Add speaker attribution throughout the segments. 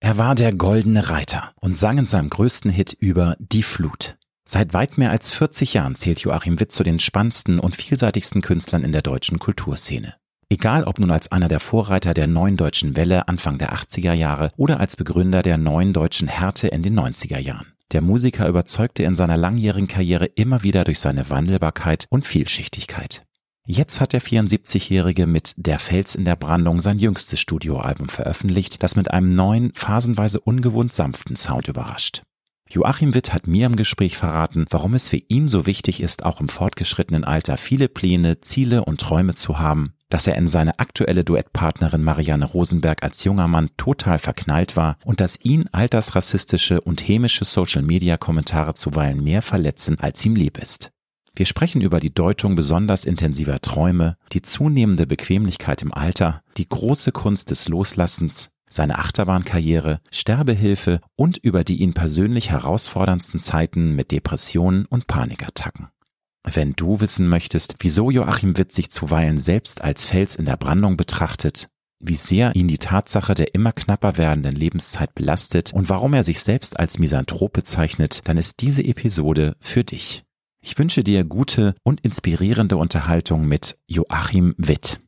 Speaker 1: Er war der Goldene Reiter und sang in seinem größten Hit über Die Flut. Seit weit mehr als 40 Jahren zählt Joachim Witt zu den spannendsten und vielseitigsten Künstlern in der deutschen Kulturszene. Egal ob nun als einer der Vorreiter der neuen deutschen Welle Anfang der 80er Jahre oder als Begründer der neuen deutschen Härte in den 90er Jahren. Der Musiker überzeugte in seiner langjährigen Karriere immer wieder durch seine Wandelbarkeit und Vielschichtigkeit. Jetzt hat der 74-Jährige mit Der Fels in der Brandung sein jüngstes Studioalbum veröffentlicht, das mit einem neuen, phasenweise ungewohnt sanften Sound überrascht. Joachim Witt hat mir im Gespräch verraten, warum es für ihn so wichtig ist, auch im fortgeschrittenen Alter viele Pläne, Ziele und Träume zu haben, dass er in seine aktuelle Duettpartnerin Marianne Rosenberg als junger Mann total verknallt war und dass ihn altersrassistische und hämische Social-Media-Kommentare zuweilen mehr verletzen, als ihm lieb ist. Wir sprechen über die Deutung besonders intensiver Träume, die zunehmende Bequemlichkeit im Alter, die große Kunst des Loslassens, seine Achterbahnkarriere, Sterbehilfe und über die ihn persönlich herausforderndsten Zeiten mit Depressionen und Panikattacken. Wenn du wissen möchtest, wieso Joachim Witt sich zuweilen selbst als Fels in der Brandung betrachtet, wie sehr ihn die Tatsache der immer knapper werdenden Lebenszeit belastet und warum er sich selbst als Misanthrop bezeichnet, dann ist diese Episode für dich. Ich wünsche dir gute und inspirierende Unterhaltung mit Joachim Witt.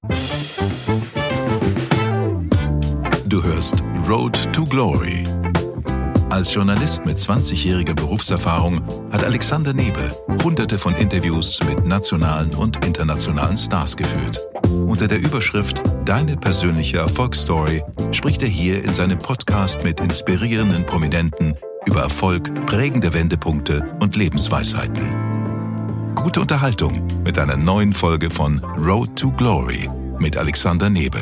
Speaker 2: Du hörst Road to Glory. Als Journalist mit 20-jähriger Berufserfahrung hat Alexander Nebe hunderte von Interviews mit nationalen und internationalen Stars geführt. Unter der Überschrift Deine persönliche Erfolgsstory spricht er hier in seinem Podcast mit inspirierenden Prominenten über Erfolg, prägende Wendepunkte und Lebensweisheiten. Gute Unterhaltung mit einer neuen Folge von Road to Glory mit Alexander Nebe.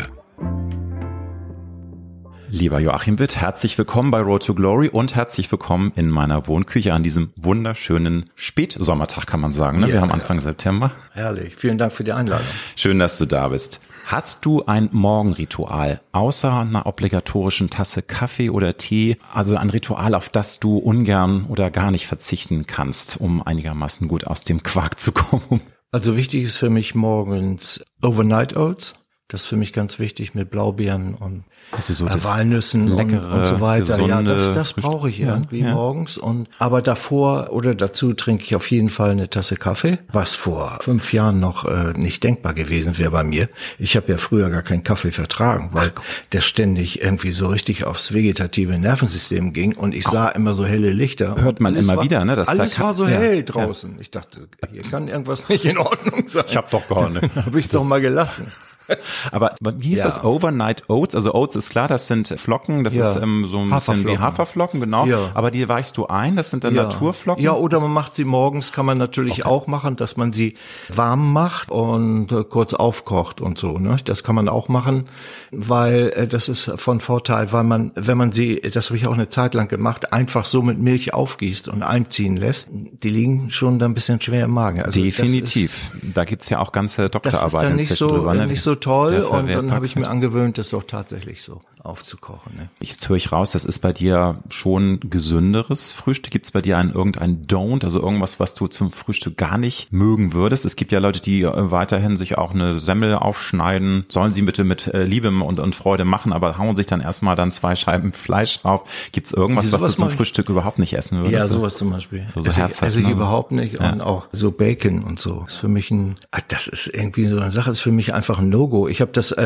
Speaker 1: Lieber Joachim Witt, herzlich willkommen bei Road to Glory und herzlich willkommen in meiner Wohnküche an diesem wunderschönen Spätsommertag, kann man sagen. Ne?
Speaker 3: Ja,
Speaker 1: wir haben Anfang September.
Speaker 3: Herrlich, vielen Dank für die Einladung.
Speaker 1: Schön, dass du da bist. Hast du ein Morgenritual, außer einer obligatorischen Tasse Kaffee oder Tee, also ein Ritual, auf das du ungern oder gar nicht verzichten kannst, um einigermaßen gut aus dem Quark zu kommen?
Speaker 3: Also wichtig ist für mich morgens Overnight Oats. Das ist für mich ganz wichtig mit Blaubeeren und
Speaker 1: also so
Speaker 3: Walnüssen
Speaker 1: leckere,
Speaker 3: und so weiter.
Speaker 1: Gesunde,
Speaker 3: Ja, das brauche ich irgendwie morgens. Aber davor oder dazu trinke ich auf jeden Fall eine Tasse Kaffee, was vor 5 Jahren noch nicht denkbar gewesen wäre bei mir. Ich habe ja früher gar keinen Kaffee vertragen, weil der ständig irgendwie so richtig aufs vegetative Nervensystem ging und ich sah immer so helle Lichter.
Speaker 1: Hört man immer wieder, ne?
Speaker 3: Alles war so hell draußen. Ich dachte, hier kann irgendwas nicht in Ordnung sein.
Speaker 1: Ich habe doch gar nicht.
Speaker 3: Habe ich doch mal gelassen.
Speaker 1: Aber wie hieß das? Overnight Oats? Also Oats ist klar, das sind Flocken, das ist so ein bisschen wie Haferflocken, genau. Ja. Aber die weichst du ein, das sind dann Naturflocken?
Speaker 3: Ja, oder man macht sie morgens, kann man natürlich auch machen, dass man sie warm macht und kurz aufkocht und so. Ne? Das kann man auch machen, weil das ist von Vorteil, weil man, wenn man sie, das habe ich auch eine Zeit lang gemacht, einfach so mit Milch aufgießt und einziehen lässt, die liegen schon da ein bisschen schwer im Magen. Also
Speaker 1: definitiv. Da gibt's ja auch ganze Doktorarbeiten
Speaker 3: inzwischen drüber.
Speaker 1: Ne?
Speaker 3: Nicht so toll und dann habe ich mir angewöhnt, das doch tatsächlich so aufzukochen. Ne?
Speaker 1: Jetzt höre ich raus, das ist bei dir schon gesünderes Frühstück. Gibt es bei dir irgendein Don't, also irgendwas, was du zum Frühstück gar nicht mögen würdest? Es gibt ja Leute, die weiterhin sich auch eine Semmel aufschneiden. Sollen sie bitte mit Liebe und Freude machen, aber hauen sich dann erstmal 2 Scheiben Fleisch drauf. Gibt es irgendwas, was du zum Frühstück überhaupt nicht essen würdest?
Speaker 3: Ja, sowas zum Beispiel.
Speaker 1: So herzhaft,
Speaker 3: esse ich überhaupt nicht. Ja. Und auch so Bacon und so. Ist für mich das ist irgendwie so eine Sache, ist für mich einfach ein No-Go. Ich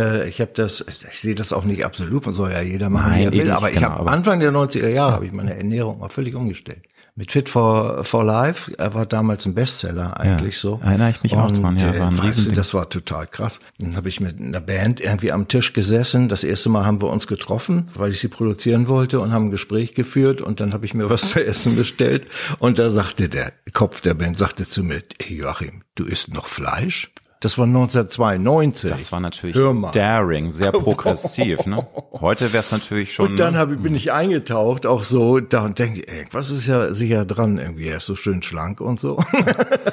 Speaker 3: sehe das auch nicht absolut, man soll ja jeder machen, wie er will, aber ich habe Anfang der 90er Jahre habe ich meine Ernährung mal völlig umgestellt. Mit Fit for Life, er war damals ein Bestseller eigentlich so.
Speaker 1: Erinnere ich mich auch dran, ja, war ein Riesending.
Speaker 3: Das war total krass. Dann habe ich mit einer Band irgendwie am Tisch gesessen. Das erste Mal haben wir uns getroffen, weil ich sie produzieren wollte und haben ein Gespräch geführt und dann habe ich mir was zu essen bestellt und da sagte der Kopf der Band zu mir, hey Joachim, du isst noch Fleisch? Das war 1992.
Speaker 1: Das war natürlich daring, sehr progressiv. Ne? Heute wäre es natürlich schon...
Speaker 3: Und dann bin ich eingetaucht, auch so, da und denke, was ist ja sicher dran irgendwie, er ist so schön schlank und so.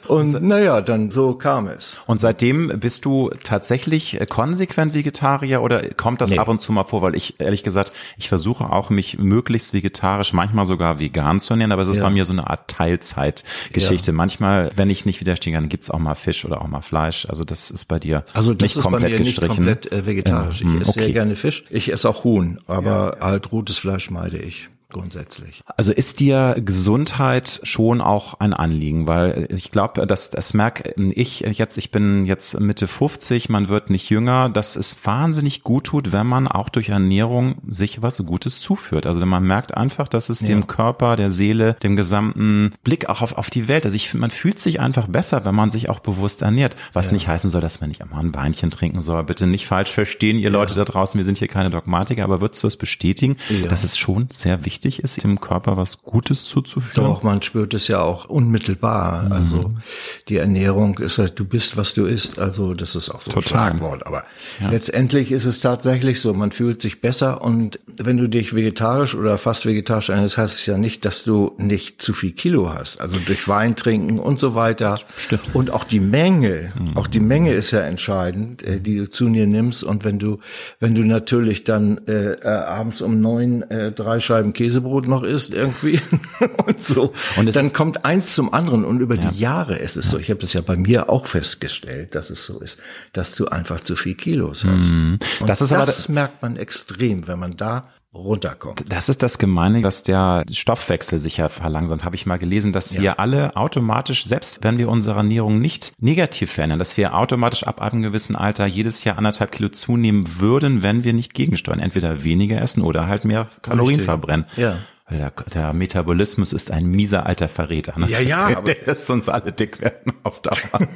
Speaker 3: Und naja, dann so kam es.
Speaker 1: Und seitdem bist du tatsächlich konsequent Vegetarier oder kommt das ab und zu mal vor? Weil ich, ehrlich gesagt, ich versuche auch, mich möglichst vegetarisch, manchmal sogar vegan zu ernähren, aber es ist bei mir so eine Art Teilzeitgeschichte. Manchmal, wenn ich nicht widerstehen kann, gibt's auch mal Fisch oder auch mal Fleisch. Also das ist bei dir nicht komplett gestrichen.
Speaker 3: Nicht komplett vegetarisch. Ich esse sehr gerne Fisch. Ich esse auch Huhn, aber halt rotes Fleisch meide ich. Grundsätzlich.
Speaker 1: Also ist dir Gesundheit schon auch ein Anliegen, weil ich glaube, das merke ich bin jetzt Mitte 50, man wird nicht jünger, dass es wahnsinnig gut tut, wenn man auch durch Ernährung sich was Gutes zuführt. Also man merkt einfach, dass es dem Körper, der Seele, dem gesamten Blick auch auf die Welt, also ich finde, man fühlt sich einfach besser, wenn man sich auch bewusst ernährt, was nicht heißen soll, dass man nicht einmal ein Weinchen trinken soll. Bitte nicht falsch verstehen, ihr Leute da draußen, wir sind hier keine Dogmatiker, aber würdest du es bestätigen, dass es schon sehr wichtig ist, dem Körper was Gutes zuzuführen?
Speaker 3: Doch, man spürt es ja auch unmittelbar. Also die Ernährung ist halt, du bist, was du isst. Also das ist auch so ein Schlagwort. Aber letztendlich ist es tatsächlich so, man fühlt sich besser. Und wenn du dich vegetarisch oder fast vegetarisch ernährst, heißt es ja nicht, dass du nicht zu viel Kilo hast. Also durch Wein trinken und so weiter. Stimmt. Und auch die Menge, ist ja entscheidend, die du zu dir nimmst. Und wenn du natürlich dann abends um 9 3 Scheiben Käsebrot noch isst irgendwie und so. Und dann kommt eins zum anderen und über die Jahre ist es so. Ich habe das ja bei mir auch festgestellt, dass es so ist, dass du einfach zu viel Kilos hast. Und das merkt man extrem, wenn man da runterkommt.
Speaker 1: Das ist das Gemeine, dass der Stoffwechsel sich ja verlangsamt. Habe ich mal gelesen, dass wir alle automatisch, selbst wenn wir unsere Ernährung nicht negativ verändern, dass wir automatisch ab einem gewissen Alter jedes Jahr 1,5 Kilo zunehmen würden, wenn wir nicht gegensteuern. Entweder weniger essen oder halt mehr Kalorien verbrennen. Ja. Weil der Metabolismus ist ein mieser alter Verräter. Ne?
Speaker 3: Ja,
Speaker 1: der lässt uns alle dick werden auf Dauer.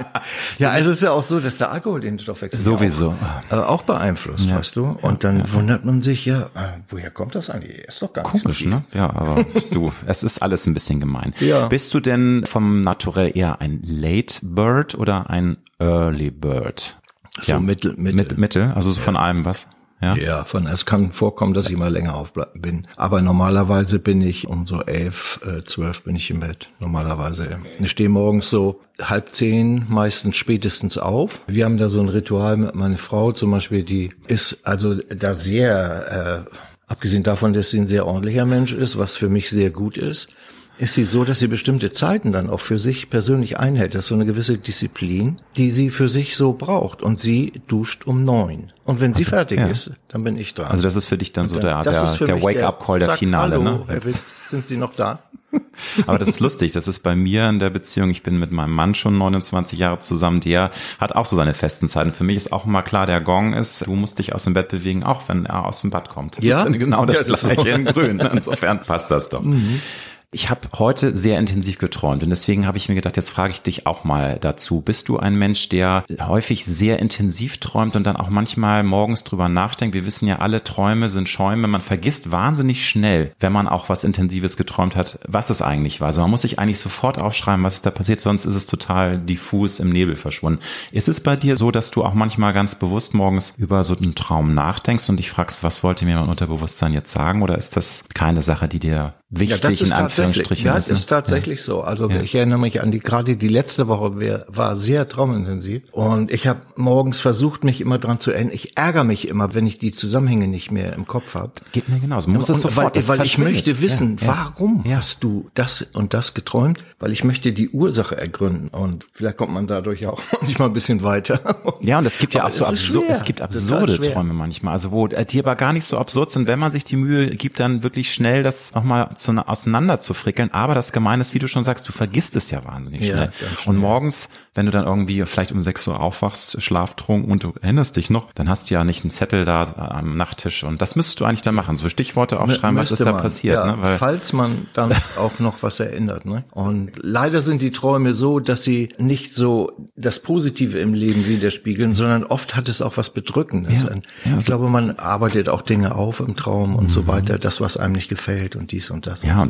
Speaker 3: Also es ist ja auch so, dass der Alkohol den Stoffwechsel
Speaker 1: sowieso
Speaker 3: auch beeinflusst, weißt du? Und dann wundert man sich woher kommt das eigentlich? Ist doch gar nicht
Speaker 1: komisch,
Speaker 3: so viel.
Speaker 1: Ne? Ja, aber es ist alles ein bisschen gemein.
Speaker 3: Ja.
Speaker 1: Bist du denn vom Naturell eher ein Late Bird oder ein Early Bird?
Speaker 3: So Mittel.
Speaker 1: Also so von allem was?
Speaker 3: Ja, es kann vorkommen, dass ich mal länger auf bin. Aber normalerweise bin ich um so 11, 12 bin ich im Bett. Normalerweise. Ich stehe morgens so 9:30, meistens spätestens auf. Wir haben da so ein Ritual mit meiner Frau zum Beispiel, die ist also da sehr, abgesehen davon, dass sie ein sehr ordentlicher Mensch ist, was für mich sehr gut ist sie so, dass sie bestimmte Zeiten dann auch für sich persönlich einhält. Das ist so eine gewisse Disziplin, die sie für sich so braucht. Und sie duscht um 9. Und wenn sie fertig ist, dann bin ich dran.
Speaker 1: Also das ist für dich dann so der Wake-up-Call, der Finale.
Speaker 3: Hallo, ne? Sind Sie noch da?
Speaker 1: Aber das ist lustig, das ist bei mir in der Beziehung, ich bin mit meinem Mann schon 29 Jahre zusammen, der hat auch so seine festen Zeiten. Für mich ist auch immer klar, der Gong ist, du musst dich aus dem Bett bewegen, auch wenn er aus dem Bad kommt. Das ist genau das Gleiche in Grün. Insofern passt das doch. Ich habe heute sehr intensiv geträumt und deswegen habe ich mir gedacht, jetzt frage ich dich auch mal dazu. Bist du ein Mensch, der häufig sehr intensiv träumt und dann auch manchmal morgens drüber nachdenkt? Wir wissen ja, alle Träume sind Schäume. Man vergisst wahnsinnig schnell, wenn man auch was Intensives geträumt hat, was es eigentlich war. Also man muss sich eigentlich sofort aufschreiben, was ist da passiert, sonst ist es total diffus im Nebel verschwunden. Ist es bei dir so, dass du auch manchmal ganz bewusst morgens über so einen Traum nachdenkst und dich fragst, was wollte mir mein Unterbewusstsein jetzt sagen? Oder ist das keine Sache, die dir wichtig in Anführungsstrichen ist?
Speaker 3: Ja, es ist tatsächlich so. Also ich erinnere mich an gerade die letzte Woche war sehr traumintensiv. Und ich habe morgens versucht, mich immer dran zu erinnern. Ich ärgere mich immer, wenn ich die Zusammenhänge nicht mehr im Kopf habe.
Speaker 1: Geht mir genauso. Man muss es sofort,
Speaker 3: weil ich möchte wissen, warum hast du das und das geträumt? Weil ich möchte die Ursache ergründen. Und vielleicht kommt man dadurch auch manchmal ein bisschen weiter.
Speaker 1: Ja, und es gibt ja auch so absurde Träume manchmal. Also wo die aber gar nicht so absurd sind, wenn man sich die Mühe gibt, dann wirklich schnell das nochmal auseinander zu frickeln. Aber das Gemeine ist, wie du schon sagst, du vergisst es ja wahnsinnig schnell. Und morgens, wenn du dann irgendwie vielleicht um 6 Uhr aufwachst, schlaftrunken und du erinnerst dich noch, dann hast du ja nicht einen Zettel da am Nachttisch. Und das müsstest du eigentlich dann machen. So Stichworte aufschreiben, was ist da passiert.
Speaker 3: Ja,
Speaker 1: ne? Weil
Speaker 3: falls man dann auch noch was erinnert. Ne? Und leider sind die Träume so, dass sie nicht so das Positive im Leben widerspiegeln, sondern oft hat es auch was Bedrückendes. Ich glaube, man arbeitet auch Dinge auf im Traum und so weiter, das, was einem nicht gefällt und dies und das.
Speaker 1: Ja,
Speaker 3: und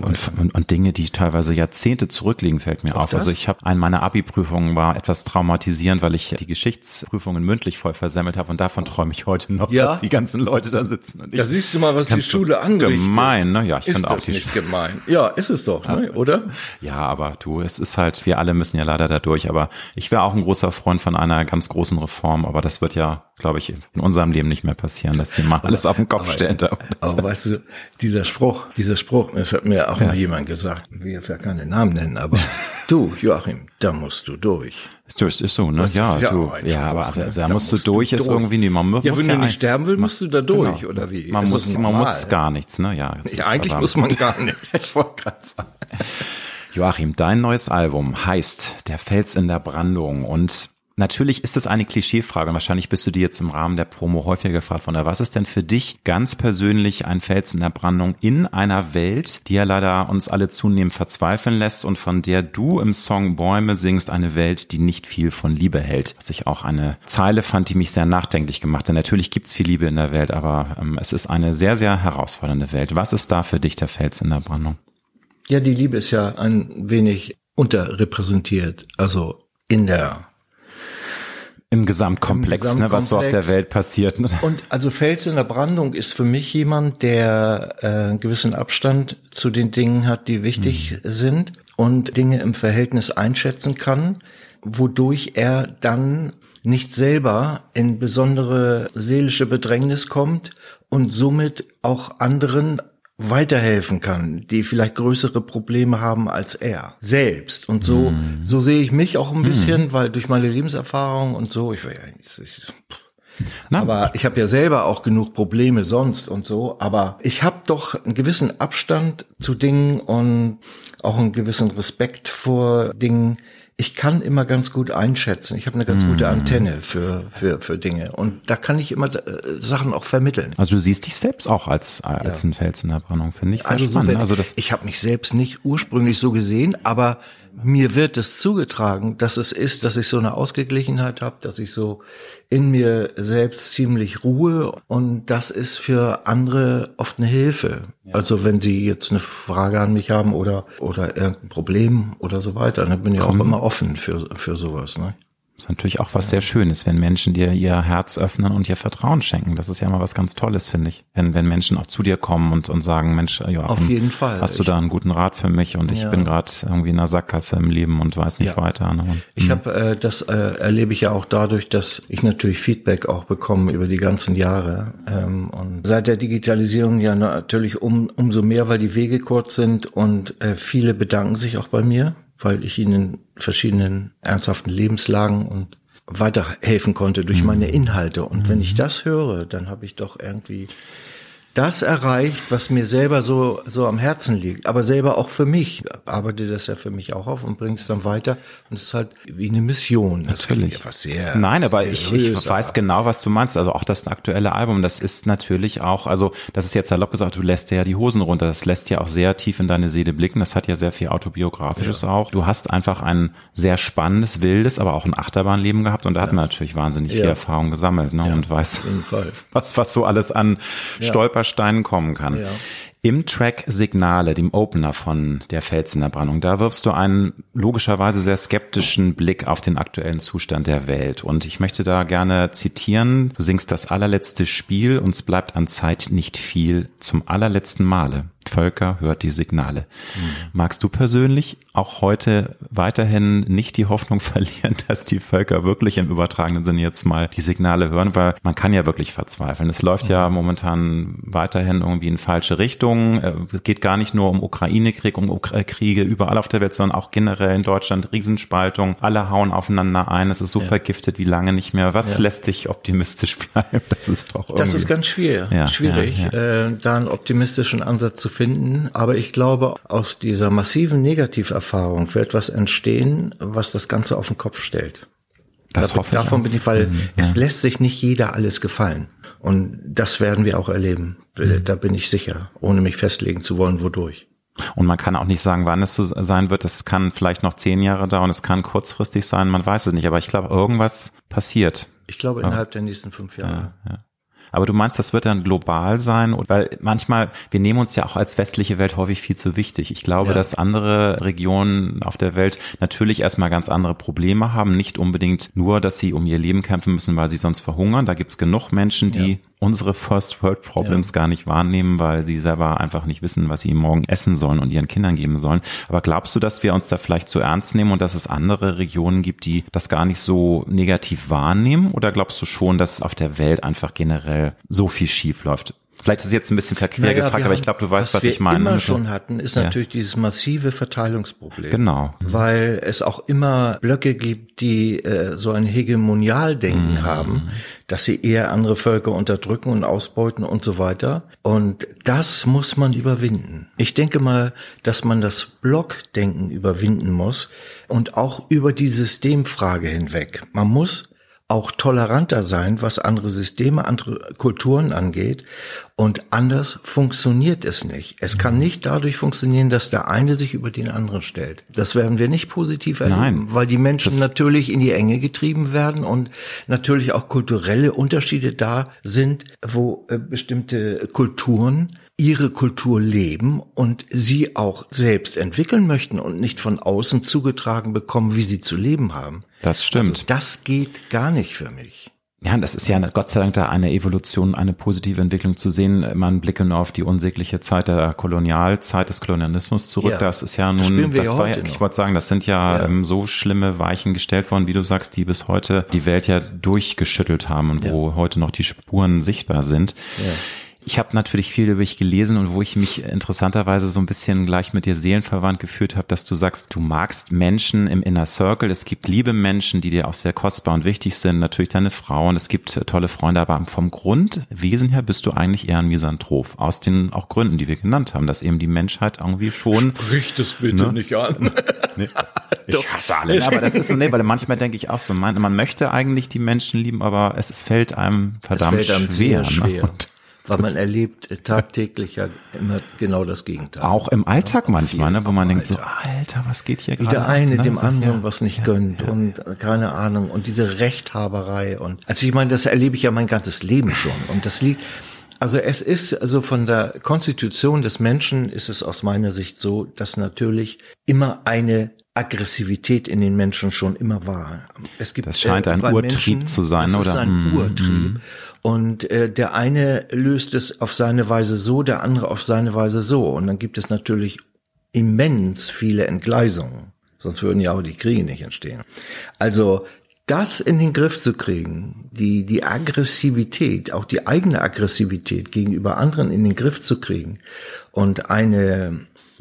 Speaker 1: Und Dinge, die teilweise Jahrzehnte zurückliegen, fällt mir auf. Also ich habe, eine meiner Abi-Prüfungen war etwas traumatisierend, weil ich die Geschichtsprüfungen mündlich voll versemmelt habe und davon träume ich heute noch, dass die ganzen Leute da sitzen. Und
Speaker 3: da siehst du mal, was die Schule angerichtet.
Speaker 1: Gemein, ne? Ja, ich
Speaker 3: finde
Speaker 1: auch
Speaker 3: das nicht gemein. Ja, ist es doch, ne? Oder?
Speaker 1: Ja, aber du, es ist halt, wir alle müssen ja leider da durch, aber ich wäre auch ein großer Freund von einer ganz großen Reform, aber das wird ja, glaube ich, in unserem Leben nicht mehr passieren, dass die mal alles auf den Kopf stellen.
Speaker 3: Aber weißt du, dieser Spruch, das hat mir auch mal jemand gesagt, ich will jetzt ja keine Namen nennen, aber du, Joachim, da musst du durch.
Speaker 1: Ist so, ne? Ja, du. Ja, aber da musst du durch, ist irgendwie nicht. Man muss
Speaker 3: wenn du nicht sterben willst, musst du da durch,
Speaker 1: genau.
Speaker 3: Oder wie?
Speaker 1: Man muss gar nichts, ne? Ja,
Speaker 3: eigentlich muss man gar nichts.
Speaker 1: Ich wollte gerade sagen. Joachim, dein neues Album heißt Der Fels in der Brandung und natürlich ist es eine Klischeefrage und wahrscheinlich bist du dir jetzt im Rahmen der Promo häufiger gefragt worden, was ist denn für dich ganz persönlich ein Fels in der Brandung in einer Welt, die ja leider uns alle zunehmend verzweifeln lässt und von der du im Song Bäume singst, eine Welt, die nicht viel von Liebe hält. Was ich auch eine Zeile fand, die mich sehr nachdenklich gemacht hat. Denn natürlich gibt's viel Liebe in der Welt, aber es ist eine sehr, sehr herausfordernde Welt. Was ist da für dich der Fels in der Brandung?
Speaker 3: Ja, die Liebe ist ja ein wenig unterrepräsentiert, also
Speaker 1: im Gesamtkomplex, ne, was so auf der Welt passiert. Ne?
Speaker 3: Und also Fels in der Brandung ist für mich jemand, der einen gewissen Abstand zu den Dingen hat, die wichtig sind und Dinge im Verhältnis einschätzen kann, wodurch er dann nicht selber in besondere seelische Bedrängnis kommt und somit auch anderen weiterhelfen kann, die vielleicht größere Probleme haben als er selbst. Und so sehe ich mich auch ein bisschen, weil durch meine Lebenserfahrung und so, aber ich habe ja selber auch genug Probleme sonst und so, aber ich habe doch einen gewissen Abstand zu Dingen und auch einen gewissen Respekt vor Dingen. Ich kann immer ganz gut einschätzen. Ich habe eine ganz gute Antenne für Dinge. Und da kann ich immer Sachen auch vermitteln.
Speaker 1: Also du siehst dich selbst auch als ein Fels in der Brandung, finde ich sehr spannend.
Speaker 3: Ich habe mich selbst nicht ursprünglich so gesehen, aber mir wird es zugetragen, dass es ist, dass ich so eine Ausgeglichenheit habe, dass ich so in mir selbst ziemlich ruhe. Und das ist für andere oft eine Hilfe. Ja. Also wenn sie jetzt eine Frage an mich haben oder irgendein Problem oder so weiter, dann bin ich auch immer offen für sowas, ne?
Speaker 1: Das ist natürlich auch was sehr Schönes, wenn Menschen dir ihr Herz öffnen und ihr Vertrauen schenken. Das ist ja immer was ganz Tolles, finde ich. Wenn Menschen auch zu dir kommen und sagen, Mensch, Joachim,
Speaker 3: auf jeden Fall.
Speaker 1: Hast du da einen guten Rat für mich? Und ich bin gerade irgendwie in einer Sackgasse im Leben und weiß nicht weiter. Ne?
Speaker 3: Ich habe das erlebe ich ja auch dadurch, dass ich natürlich Feedback auch bekomme über die ganzen Jahre. Und seit der Digitalisierung ja natürlich umso mehr, weil die Wege kurz sind und viele bedanken sich auch bei mir, weil ich ihnen in verschiedenen ernsthaften Lebenslagen und weiterhelfen konnte durch meine Inhalte. Und wenn ich das höre, dann habe ich doch irgendwie das erreicht, was mir selber so am Herzen liegt. Aber selber auch für mich. Ich arbeite das ja für mich auch auf und bringe es dann weiter. Und es ist halt wie eine Mission.
Speaker 1: Natürlich. Nein, aber ich weiß genau, was du meinst. Also auch das aktuelle Album, das ist natürlich auch, also das ist jetzt salopp gesagt, du lässt dir ja die Hosen runter. Das lässt ja auch sehr tief in deine Seele blicken. Das hat ja sehr viel Autobiografisches auch. Du hast einfach ein sehr spannendes, wildes, aber auch ein Achterbahnleben gehabt. Und da hat man natürlich wahnsinnig viel Erfahrung gesammelt, ne? Und weiß, was so alles an Stolpersteinen kommen kann. Ja. Im Track Signale, dem Opener von Der Fels in der Brandung, da wirfst du einen logischerweise sehr skeptischen Blick auf den aktuellen Zustand der Welt. Und ich möchte da gerne zitieren, du singst das allerletzte Spiel, uns bleibt an Zeit nicht viel, zum allerletzten Male. Völker hört die Signale. Magst du persönlich auch heute weiterhin nicht die Hoffnung verlieren, dass die Völker wirklich im übertragenen Sinne jetzt mal die Signale hören, weil man kann ja wirklich verzweifeln. Es läuft ja momentan weiterhin irgendwie in falsche Richtung. Es geht gar nicht nur um Ukraine-Krieg, um Kriege überall auf der Welt, sondern auch generell in Deutschland Riesenspaltung. Alle hauen aufeinander ein. Es ist so vergiftet wie lange nicht mehr. Was lässt dich optimistisch bleiben? Das ist doch irgendwie...
Speaker 3: Das ist ganz schwierig, da einen optimistischen Ansatz zu finden, aber ich glaube, aus dieser massiven Negativerfahrung wird etwas entstehen, was das Ganze auf den Kopf stellt. Davon bin ich, weil es lässt sich nicht jeder alles gefallen. Und das werden wir auch erleben. Da bin ich sicher, ohne mich festlegen zu wollen, wodurch.
Speaker 1: Und man kann auch nicht sagen, wann es so sein wird. Es kann vielleicht noch 10 Jahre dauern, es kann kurzfristig sein, man weiß es nicht. Aber ich glaube, irgendwas passiert.
Speaker 3: Ich glaube, innerhalb der nächsten 5 Jahre.
Speaker 1: Ja. Aber du meinst, das wird dann global sein? Weil manchmal, wir nehmen uns ja auch als westliche Welt häufig viel zu wichtig. Ich glaube, dass andere Regionen auf der Welt natürlich erstmal ganz andere Probleme haben. Nicht unbedingt nur, dass sie um ihr Leben kämpfen müssen, weil sie sonst verhungern. Da gibt's genug Menschen, die unsere First World Problems gar nicht wahrnehmen, weil sie selber einfach nicht wissen, was sie morgen essen sollen und ihren Kindern geben sollen. Aber glaubst du, dass wir uns da vielleicht zu ernst nehmen und dass es andere Regionen gibt, die das gar nicht so negativ wahrnehmen? Oder glaubst du schon, dass auf der Welt einfach generell so viel schief läuft? Vielleicht ist es jetzt ein bisschen verquer gefragt, aber ich glaube, du weißt, was ich meine.
Speaker 3: Was wir immer schon hatten, ist natürlich dieses massive Verteilungsproblem.
Speaker 1: Genau.
Speaker 3: Weil es auch immer Blöcke gibt, die so ein Hegemonialdenken haben, dass sie eher andere Völker unterdrücken und ausbeuten und so weiter. Und das muss man überwinden. Ich denke mal, dass man das Blockdenken überwinden muss und auch über die Systemfrage hinweg. Man muss auch toleranter sein, was andere Systeme, andere Kulturen angeht. Und anders funktioniert es nicht. Es kann nicht dadurch funktionieren, dass der eine sich über den anderen stellt. Das werden wir nicht positiv erleben, weil die Menschen natürlich in die Enge getrieben werden und natürlich auch kulturelle Unterschiede da sind, wo bestimmte Kulturen ihre Kultur leben und sie auch selbst entwickeln möchten und nicht von außen zugetragen bekommen, wie sie zu leben haben.
Speaker 1: Das stimmt.
Speaker 3: Also das geht gar nicht für mich.
Speaker 1: Ja, das ist ja Gott sei Dank da eine Evolution, eine positive Entwicklung zu sehen. Man blicke nur auf die unsägliche Zeit der Kolonialzeit, des Kolonialismus zurück. Ja. Das ist ja nun, das war ja, ich wollte sagen, das sind ja so schlimme Weichen gestellt worden, wie du sagst, die bis heute die Welt ja durchgeschüttelt haben und wo heute noch die Spuren sichtbar sind. Ja. Ich habe natürlich viel über dich gelesen und wo ich mich interessanterweise so ein bisschen gleich mit dir seelenverwandt gefühlt habe, dass du sagst, du magst Menschen im Inner Circle. Es gibt liebe Menschen, die dir auch sehr kostbar und wichtig sind. Natürlich deine Frau und es gibt tolle Freunde, aber vom Grundwesen her bist du eigentlich eher ein Misanthrop. Aus den auch Gründen, die wir genannt haben, dass eben die Menschheit irgendwie schon...
Speaker 3: Sprich das bitte nicht an.
Speaker 1: Nee. Ich hasse alle. Aber das ist so, weil manchmal denke ich auch so, man möchte eigentlich die Menschen lieben, aber es fällt einem verdammt schwer.
Speaker 3: Weil man erlebt tagtäglich ja immer genau das Gegenteil.
Speaker 1: Auch im Alltag manchmal, wo man denkt so, Alter, was geht hier gerade?
Speaker 3: Wie der eine dem anderen was nicht gönnt und keine Ahnung und diese Rechthaberei und, also ich meine, das erlebe ich ja mein ganzes Leben schon und das liegt, also es ist, also von der Konstitution des Menschen ist es aus meiner Sicht so, dass natürlich immer eine Aggressivität in den Menschen schon immer war. Es gibt,
Speaker 1: das scheint ein Urtrieb
Speaker 3: Menschen,
Speaker 1: zu sein,
Speaker 3: das
Speaker 1: oder?
Speaker 3: Das ist ein Urtrieb. Und der eine löst es auf seine Weise so, der andere auf seine Weise so. Und dann gibt es natürlich immens viele Entgleisungen. Sonst würden ja auch die Kriege nicht entstehen. Also das in den Griff zu kriegen, die Aggressivität, auch die eigene Aggressivität gegenüber anderen in den Griff zu kriegen und eine,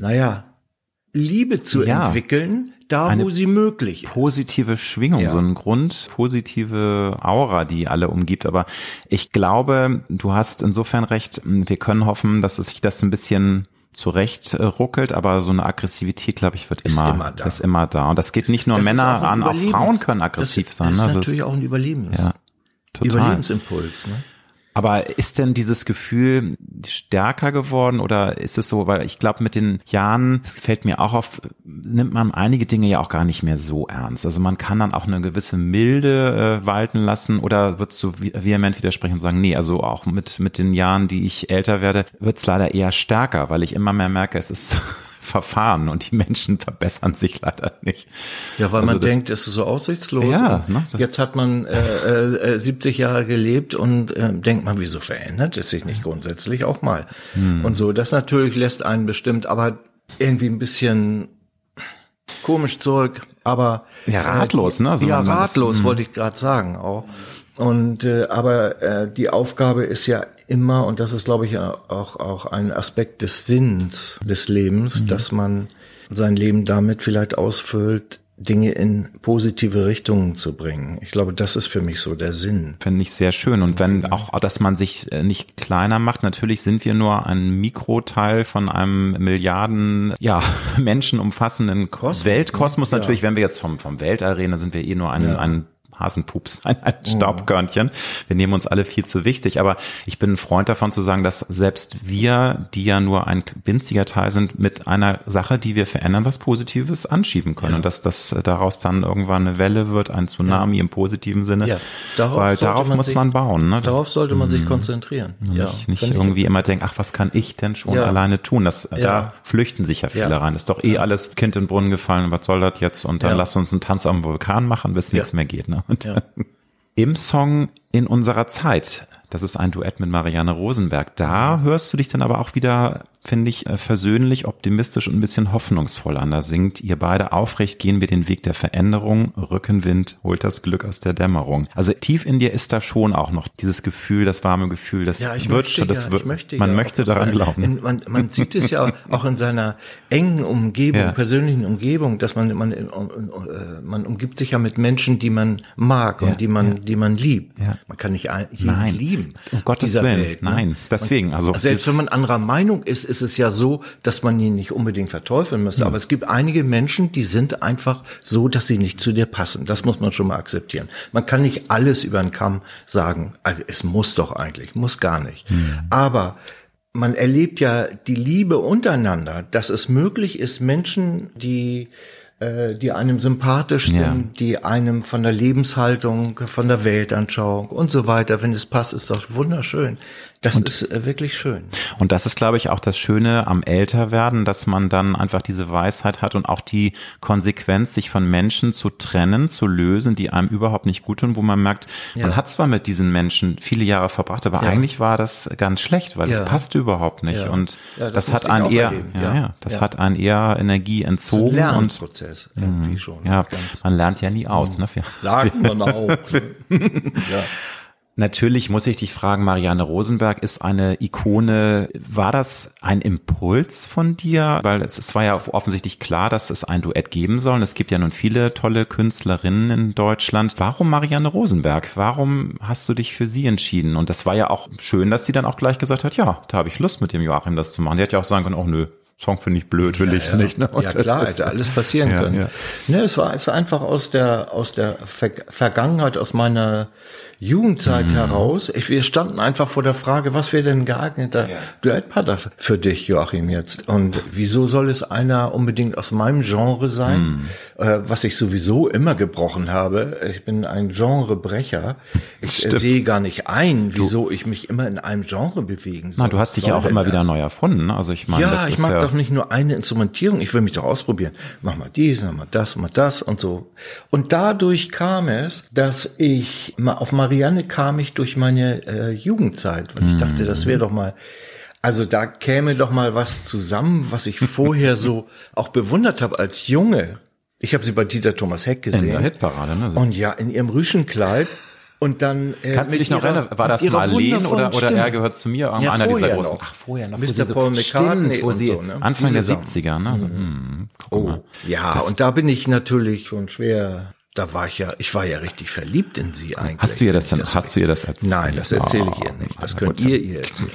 Speaker 3: Liebe zu entwickeln, da wo sie möglich ist.
Speaker 1: Positive Schwingung, so ein positive Aura, die alle umgibt. Aber ich glaube, du hast insofern recht, wir können hoffen, dass es sich das ein bisschen zurecht ruckelt, aber so eine Aggressivität, glaube ich, ist immer da. Und das geht nicht nur Männer an, auch Frauen können aggressiv sein.
Speaker 3: Das ist natürlich auch ein Überlebensimpuls, ne?
Speaker 1: Aber ist denn dieses Gefühl stärker geworden oder ist es so, weil ich glaube mit den Jahren, es fällt mir auch auf, nimmt man einige Dinge ja auch gar nicht mehr so ernst. Also man kann dann auch eine gewisse Milde walten lassen oder würdest du vehement widersprechen und sagen, nee, also auch mit den Jahren, die ich älter werde, wird es leider eher stärker, weil ich immer mehr merke, es ist Verfahren und die Menschen verbessern sich leider nicht.
Speaker 3: Ja, weil man denkt, es ist so aussichtslos.
Speaker 1: Ja,
Speaker 3: jetzt hat man 70 Jahre gelebt und denkt man, wieso verändert es sich nicht grundsätzlich auch mal? Und so, das natürlich lässt einen bestimmt, aber irgendwie ein bisschen komisch zurück, aber
Speaker 1: ratlos, ne? Also
Speaker 3: ratlos wollte ich gerade sagen auch. Und aber die Aufgabe ist ja immer, und das ist, glaube ich, auch ein Aspekt des Sinns des Lebens, dass man sein Leben damit vielleicht ausfüllt, Dinge in positive Richtungen zu bringen. Ich glaube, das ist für mich so der Sinn.
Speaker 1: Finde ich sehr schön. Und wenn auch, dass man sich nicht kleiner macht, natürlich sind wir nur ein Mikroteil von einem Milliarden, Menschen umfassenden Weltkosmos. Natürlich, wenn wir jetzt vom Weltall reden, dann sind wir nur ein Hasenpups, ein Staubkörnchen. Wir nehmen uns alle viel zu wichtig. Aber ich bin ein Freund davon zu sagen, dass selbst wir, die ja nur ein winziger Teil sind, mit einer Sache, die wir verändern, was Positives anschieben können. Und dass das daraus dann irgendwann eine Welle wird, ein Tsunami im positiven Sinne. Ja. Darauf muss man bauen. Ne?
Speaker 3: Darauf sollte man sich konzentrieren.
Speaker 1: Nicht irgendwie immer denken, ach, was kann ich denn schon alleine tun? Da flüchten sich ja viele rein. Ist doch alles Kind in den Brunnen gefallen. Was soll das jetzt? Und dann lasst uns einen Tanz am Vulkan machen, bis nichts mehr geht. Ne? Und im Song In unserer Zeit, das ist ein Duett mit Marianne Rosenberg, da hörst du dich dann aber auch wieder, finde ich, versöhnlich, optimistisch und ein bisschen hoffnungsvoll an. Da singt ihr beide: Aufrecht gehen wir den Weg der Veränderung, Rückenwind holt das Glück aus der Dämmerung. Also tief in dir ist da schon auch noch dieses Gefühl, das warme Gefühl, man möchte daran glauben.
Speaker 3: Man sieht es ja auch in seiner engen Umgebung, persönlichen Umgebung, dass man umgibt sich ja mit Menschen, die man mag und die man liebt. Ja. Man kann nicht jeden lieben.
Speaker 1: Um Gottes Willen.
Speaker 3: Welt, ne?
Speaker 1: Nein, deswegen. Also
Speaker 3: selbst wenn man anderer Meinung ist es ja so, dass man ihn nicht unbedingt verteufeln müsste. Aber es gibt einige Menschen, die sind einfach so, dass sie nicht zu dir passen. Das muss man schon mal akzeptieren. Man kann nicht alles über den Kamm sagen. Also es muss doch eigentlich, muss gar nicht. Aber man erlebt ja die Liebe untereinander, dass es möglich ist, Menschen, die einem sympathisch sind, die einem von der Lebenshaltung, von der Weltanschauung und so weiter, wenn es passt, ist doch wunderschön. Das ist wirklich schön.
Speaker 1: Und das ist, glaube ich, auch das Schöne am Älterwerden, dass man dann einfach diese Weisheit hat und auch die Konsequenz, sich von Menschen zu trennen, zu lösen, die einem überhaupt nicht gut tun, wo man merkt, man hat zwar mit diesen Menschen viele Jahre verbracht, aber eigentlich war das ganz schlecht, weil es passte überhaupt nicht. Ja. Und das hat einen eher, hat einen eher Energie entzogen.
Speaker 3: So ein Lernprozess irgendwie schon.
Speaker 1: Ja, man lernt ja nie aus. Ne?
Speaker 3: Sagt man auch.
Speaker 1: Natürlich muss ich dich fragen, Marianne Rosenberg ist eine Ikone. War das ein Impuls von dir? Weil es war ja offensichtlich klar, dass es ein Duett geben soll. Und es gibt ja nun viele tolle Künstlerinnen in Deutschland. Warum Marianne Rosenberg? Warum hast du dich für sie entschieden? Und das war ja auch schön, dass sie dann auch gleich gesagt hat, ja, da habe ich Lust mit dem Joachim das zu machen. Die hätte ja auch sagen können, oh nö, Song finde ich blöd, will ich nicht. Ne?
Speaker 3: Ja klar, hätte alles passieren können. Ja. Ne, es ist einfach aus der Vergangenheit, aus meiner Jugendzeit heraus. Wir standen einfach vor der Frage, was wäre denn ein geeigneter Duettpartner für dich, Joachim, jetzt? Und wieso soll es einer unbedingt aus meinem Genre sein, was ich sowieso immer gebrochen habe? Ich bin ein Genrebrecher. Ich sehe gar nicht ein, wieso ich mich immer in einem Genre bewegen soll.
Speaker 1: Na, du hast dich ja auch immer wieder neu erfunden. Also ich meine, das
Speaker 3: ich mag doch nicht nur eine Instrumentierung. Ich will mich doch ausprobieren. Mach mal dies, mach mal das und so. Und dadurch kam es, dass ich auf Marianne kam ich durch meine Jugendzeit. Und ich dachte, das wäre doch mal, also da käme doch mal was zusammen, was ich vorher so auch bewundert habe als Junge. Ich habe sie bei Dieter Thomas Heck gesehen.
Speaker 1: In der Hitparade, ne?
Speaker 3: Und ja, in ihrem Rüschenkleid. Und dann
Speaker 1: kannst du dich noch erinnern, war das Marlene oder er gehört zu mir? Einer dieser großen.
Speaker 3: Ach, vorher noch. Mr. Paul McCartney
Speaker 1: wo sie so, ne? Anfang der 70er. Ne?
Speaker 3: Und da bin ich natürlich schon schwer. Ich war ja richtig verliebt in sie eigentlich.
Speaker 1: Hast du ihr das erzählt?
Speaker 3: Nein, das erzähle ich ihr nicht. Das könnt ihr erzählen.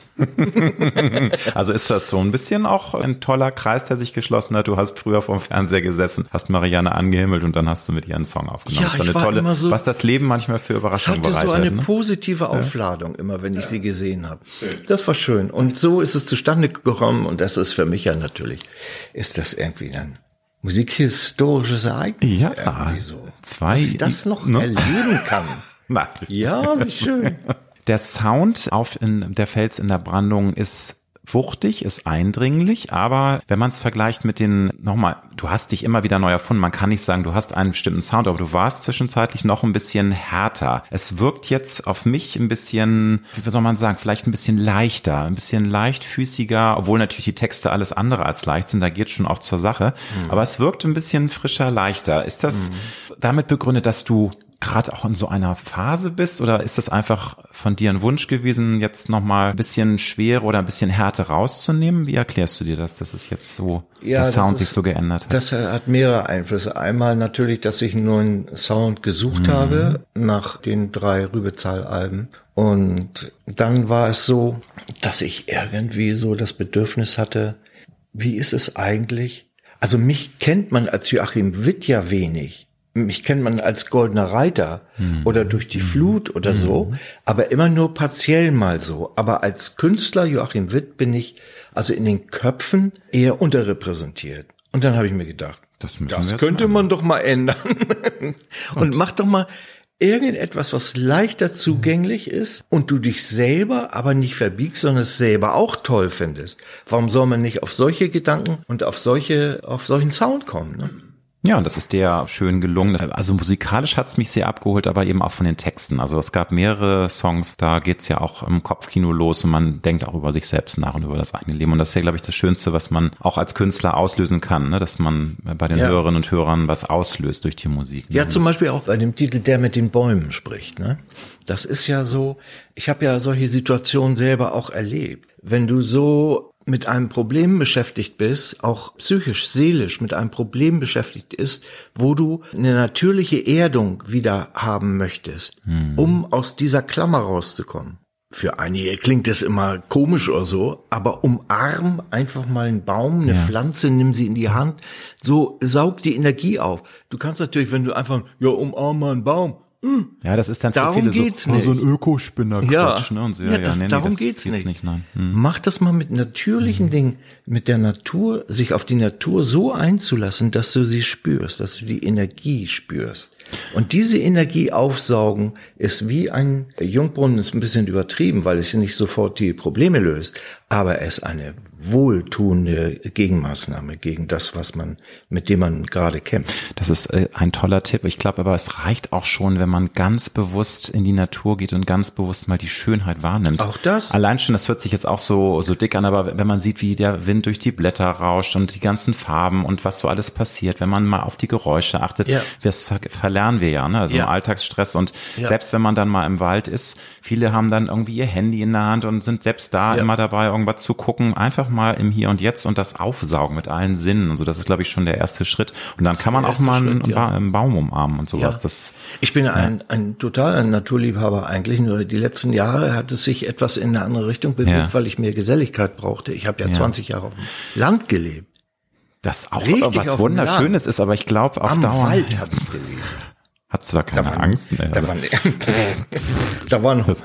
Speaker 1: Also ist das so ein bisschen auch ein toller Kreis, der sich geschlossen hat. Du hast früher vorm Fernseher gesessen, hast Marianne angehimmelt und dann hast du mit ihr einen Song aufgenommen.
Speaker 3: Ja, ich war immer so,
Speaker 1: was das Leben manchmal für Überraschungen bereitet.
Speaker 3: Es hatte so eine positive Aufladung immer, wenn ich sie gesehen habe. Das war schön. Und so ist es zustande gekommen und das ist für mich ja natürlich, ist das irgendwie ein musikhistorisches Ereignis.
Speaker 1: Ja,
Speaker 3: irgendwie so. Dass ich das noch erleben kann.
Speaker 1: Na.
Speaker 3: Ja, wie schön.
Speaker 1: Der Sound auf Der Fels in der Brandung ist wuchtig, ist eindringlich, aber wenn man es vergleicht mit du hast dich immer wieder neu erfunden, man kann nicht sagen, du hast einen bestimmten Sound, aber du warst zwischenzeitlich noch ein bisschen härter. Es wirkt jetzt auf mich ein bisschen, wie soll man sagen, vielleicht ein bisschen leichter, ein bisschen leichtfüßiger, obwohl natürlich die Texte alles andere als leicht sind, da geht es schon auch zur Sache, aber es wirkt ein bisschen frischer, leichter. Ist das damit begründet, dass du gerade auch in so einer Phase bist oder ist das einfach von dir ein Wunsch gewesen, jetzt nochmal ein bisschen schwerer oder ein bisschen Härte rauszunehmen? Wie erklärst du dir das, dass es jetzt so, der Sound sich so geändert hat?
Speaker 3: Das hat mehrere Einflüsse. Einmal natürlich, dass ich einen neuen Sound gesucht habe nach den 3 Rübezahl-Alben. Und dann war es so, dass ich irgendwie so das Bedürfnis hatte, wie ist es eigentlich? Also mich kennt man als Joachim Witt ja wenig. mich kennt man als Goldener Reiter oder durch die Flut oder so, aber immer nur partiell mal so. Aber als Künstler Joachim Witt bin ich also in den Köpfen eher unterrepräsentiert. Und dann habe ich mir gedacht, das könnte man doch mal ändern. Und mach doch mal irgendetwas, was leichter zugänglich ist und du dich selber aber nicht verbiegst, sondern es selber auch toll findest. Warum soll man nicht auf solche Gedanken und auf solchen Sound kommen, ne?
Speaker 1: Ja, und das ist dir schön gelungen. Also musikalisch hat's mich sehr abgeholt, aber eben auch von den Texten. Also es gab mehrere Songs, da geht's ja auch im Kopfkino los und man denkt auch über sich selbst nach und über das eigene Leben. Und das ist ja, glaube ich, das Schönste, was man auch als Künstler auslösen kann, ne? Dass man bei den Hörerinnen und Hörern was auslöst durch die Musik. Ne?
Speaker 3: Ja, zum Beispiel auch bei dem Titel Der mit den Bäumen spricht. Ne? Das ist ja so, ich habe ja solche Situationen selber auch erlebt. Wenn du so mit einem Problem beschäftigt bist, auch psychisch, seelisch mit einem Problem beschäftigt ist, wo du eine natürliche Erdung wieder haben möchtest, um aus dieser Klammer rauszukommen. Für einige klingt das immer komisch oder so, aber umarm einfach mal einen Baum, eine Pflanze, nimm sie in die Hand, so saug die Energie auf. Du kannst natürlich, wenn du einfach, umarm mal einen Baum,
Speaker 1: ja, das ist dann für
Speaker 3: darum
Speaker 1: viele
Speaker 3: geht's nicht.
Speaker 1: so ein Ökospinner-Quatsch. Ne? Und so,
Speaker 3: darum geht's nicht. Mach das mal mit natürlichen Dingen, mit der Natur, sich auf die Natur so einzulassen, dass du sie spürst, dass du die Energie spürst. Und diese Energie aufsaugen ist wie ein Jungbrunnen, ist ein bisschen übertrieben, weil es ja nicht sofort die Probleme löst, aber es ist eine wohltuende Gegenmaßnahme gegen das, mit dem man gerade kämpft.
Speaker 1: Das ist ein toller Tipp. Ich glaube aber, es reicht auch schon, wenn man ganz bewusst in die Natur geht und ganz bewusst mal die Schönheit wahrnimmt.
Speaker 3: Auch das?
Speaker 1: Allein schon, das hört sich jetzt auch so dick an, aber wenn man sieht, wie der Wind durch die Blätter rauscht und die ganzen Farben und was so alles passiert, wenn man mal auf die Geräusche achtet, das verlernen wir ja, ne? Also im Alltagsstress und selbst wenn man dann mal im Wald ist, viele haben dann irgendwie ihr Handy in der Hand und sind selbst da immer dabei, irgendwas zu gucken, einfach mal im Hier und Jetzt und das aufsaugen mit allen Sinnen und so. Das ist, glaube ich, schon der erste Schritt. Und dann kann man auch mal einen Baum umarmen und sowas. Ja.
Speaker 3: Ich bin ein totaler Naturliebhaber eigentlich. Nur die letzten Jahre hat es sich etwas in eine andere Richtung bewegt, weil ich mehr Geselligkeit brauchte. Ich habe 20 Jahre auf dem Land gelebt.
Speaker 1: Das auch richtig was Wunderschönes ist, aber ich glaube auf Dauer.
Speaker 3: Am Wald habe ich gelebt.
Speaker 1: Hattest du da keine Angst? Nee,
Speaker 3: da war noch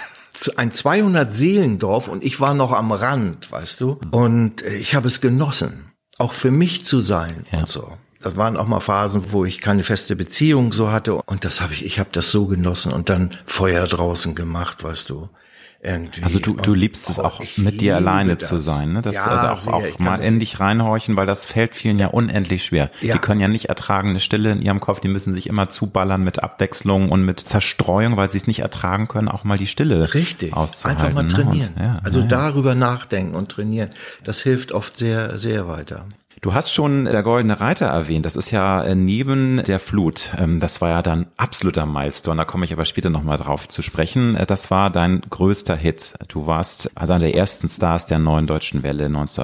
Speaker 3: ein 200-Seelendorf und ich war noch am Rand, weißt du? Und ich habe es genossen, auch für mich zu sein und so. Das waren auch mal Phasen, wo ich keine feste Beziehung so hatte und ich habe das so genossen und dann Feuer draußen gemacht, weißt du? Irgendwie.
Speaker 1: Also du liebst es auch, mit dir alleine zu sein, ne? Das also auch mal in dich reinhorchen, weil das fällt vielen ja unendlich schwer. Die können ja nicht ertragen, eine Stille in ihrem Kopf, die müssen sich immer zuballern mit Abwechslung und mit Zerstreuung, weil sie es nicht ertragen können, auch mal die Stille auszuhalten.
Speaker 3: Einfach mal trainieren.
Speaker 1: Ne?
Speaker 3: Und, darüber nachdenken und trainieren, das hilft oft sehr, sehr weiter.
Speaker 1: Du hast schon der Goldene Reiter erwähnt. Das ist ja neben der Flut. Das war ja dann absoluter Milestone. Da komme ich aber später nochmal drauf zu sprechen. Das war dein größter Hit. Du warst also einer der ersten Stars der Neuen Deutschen Welle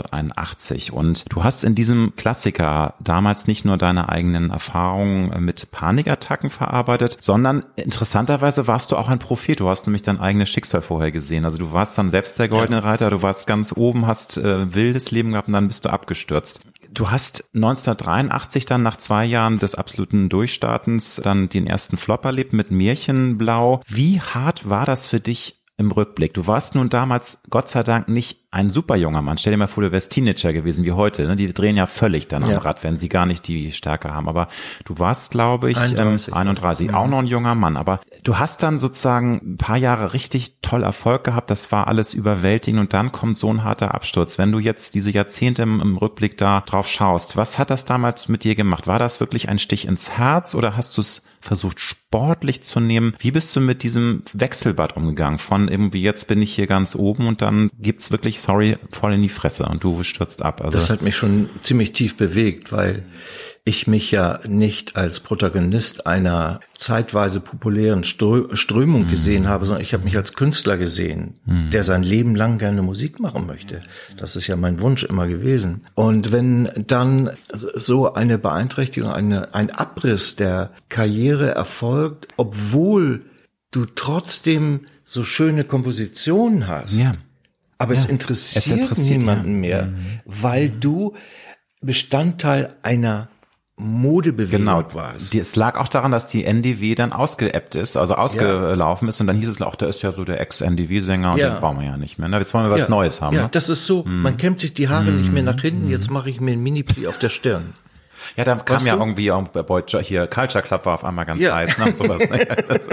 Speaker 1: 1981. Und du hast in diesem Klassiker damals nicht nur deine eigenen Erfahrungen mit Panikattacken verarbeitet, sondern interessanterweise warst du auch ein Prophet. Du hast nämlich dein eigenes Schicksal vorher gesehen. Also du warst dann selbst der Goldene Reiter. Du warst ganz oben, hast wildes Leben gehabt und dann bist du abgestürzt. Du hast 1983 dann nach 2 Jahren des absoluten Durchstartens dann den ersten Flop erlebt mit Märchenblau. Wie hart war das für dich im Rückblick? Du warst nun damals, Gott sei Dank, nicht ein super junger Mann. Stell dir mal vor, du wärst Teenager gewesen wie heute. Ne? Die drehen ja völlig dann am Rad, wenn sie gar nicht die Stärke haben. Aber du warst, glaube ich, 31, auch noch ein junger Mann. Aber du hast dann sozusagen ein paar Jahre richtig toll Erfolg gehabt. Das war alles überwältigend. Und dann kommt so ein harter Absturz. Wenn du jetzt diese Jahrzehnte im Rückblick da drauf schaust, was hat das damals mit dir gemacht? War das wirklich ein Stich ins Herz oder hast du es versucht, sportlich zu nehmen? Wie bist du mit diesem Wechselbad umgegangen? Von irgendwie jetzt bin ich hier ganz oben und dann gibt's wirklich, sorry, voll in die Fresse und du stürzt ab. Also
Speaker 3: das hat mich schon ziemlich tief bewegt, weil ich mich ja nicht als Protagonist einer zeitweise populären Strömung gesehen habe, sondern ich habe mich als Künstler gesehen, der sein Leben lang gerne Musik machen möchte. Das ist ja mein Wunsch immer gewesen. Und wenn dann so eine Beeinträchtigung, ein Abriss der Karriere erfolgt, obwohl du trotzdem so schöne Kompositionen hast, aber es interessiert niemanden mehr, weil du Bestandteil einer Modebewegung war es.
Speaker 1: Es lag auch daran, dass die NDW dann ausgeebbt ist, also ausgelaufen ist und dann hieß es auch, da ist ja so der Ex-NDW-Sänger und den brauchen wir ja nicht mehr. Ne? Jetzt wollen wir was Neues haben.
Speaker 3: Ja,
Speaker 1: ne?
Speaker 3: Das ist so, man kämmt sich die Haare nicht mehr nach hinten, jetzt mache ich mir ein Mini-Pli auf der Stirn.
Speaker 1: Ja, da kam ja irgendwie auch bei hier Culture Club war auf einmal ganz heiß, ne? Und sowas. Ne?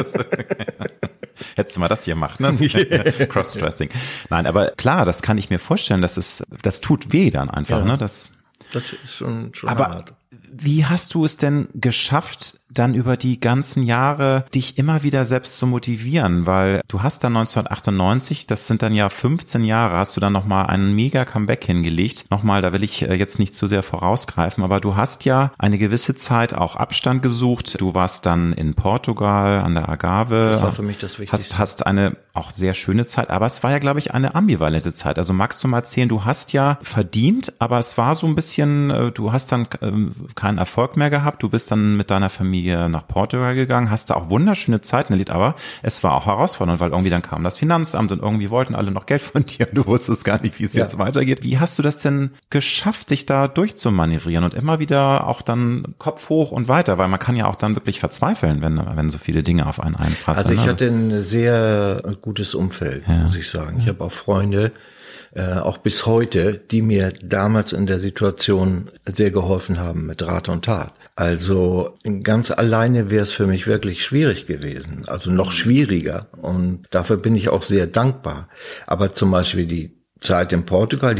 Speaker 1: Hättest du mal das hier gemacht, ne? Crossdressing. Nein, aber klar, das kann ich mir vorstellen, das tut weh dann einfach, ne? Das
Speaker 3: ist schon
Speaker 1: aber
Speaker 3: hart.
Speaker 1: Wie hast du es denn geschafft, dann über die ganzen Jahre dich immer wieder selbst zu motivieren? Weil du hast dann 1998, das sind dann ja 15 Jahre, hast du dann nochmal einen mega Comeback hingelegt. Nochmal, da will ich jetzt nicht zu sehr vorausgreifen, aber du hast ja eine gewisse Zeit auch Abstand gesucht. Du warst dann in Portugal an der Agave.
Speaker 3: Das war für mich das Wichtigste.
Speaker 1: Hast eine auch sehr schöne Zeit, aber es war ja, glaube ich, eine ambivalente Zeit. Also magst du mal erzählen, du hast ja verdient, aber es war so ein bisschen, du hast dann keinen Erfolg mehr gehabt. Du bist dann mit deiner Familie nach Portugal gegangen, hast da auch wunderschöne Zeiten erlebt, aber es war auch herausfordernd, weil irgendwie dann kam das Finanzamt und irgendwie wollten alle noch Geld von dir und du wusstest gar nicht, wie es jetzt weitergeht. Wie hast du das denn geschafft, sich da durchzumanövrieren und immer wieder auch dann Kopf hoch und weiter, weil man kann ja auch dann wirklich verzweifeln, wenn so viele Dinge auf einen einprasseln.
Speaker 3: Also ich hatte ein sehr gutes Umfeld, muss ich sagen. Ich habe auch Freunde, auch bis heute, die mir damals in der Situation sehr geholfen haben mit Rat und Tat. Also ganz alleine wäre es für mich wirklich schwierig gewesen, also noch schwieriger und dafür bin ich auch sehr dankbar. Aber zum Beispiel die Zeit in Portugal,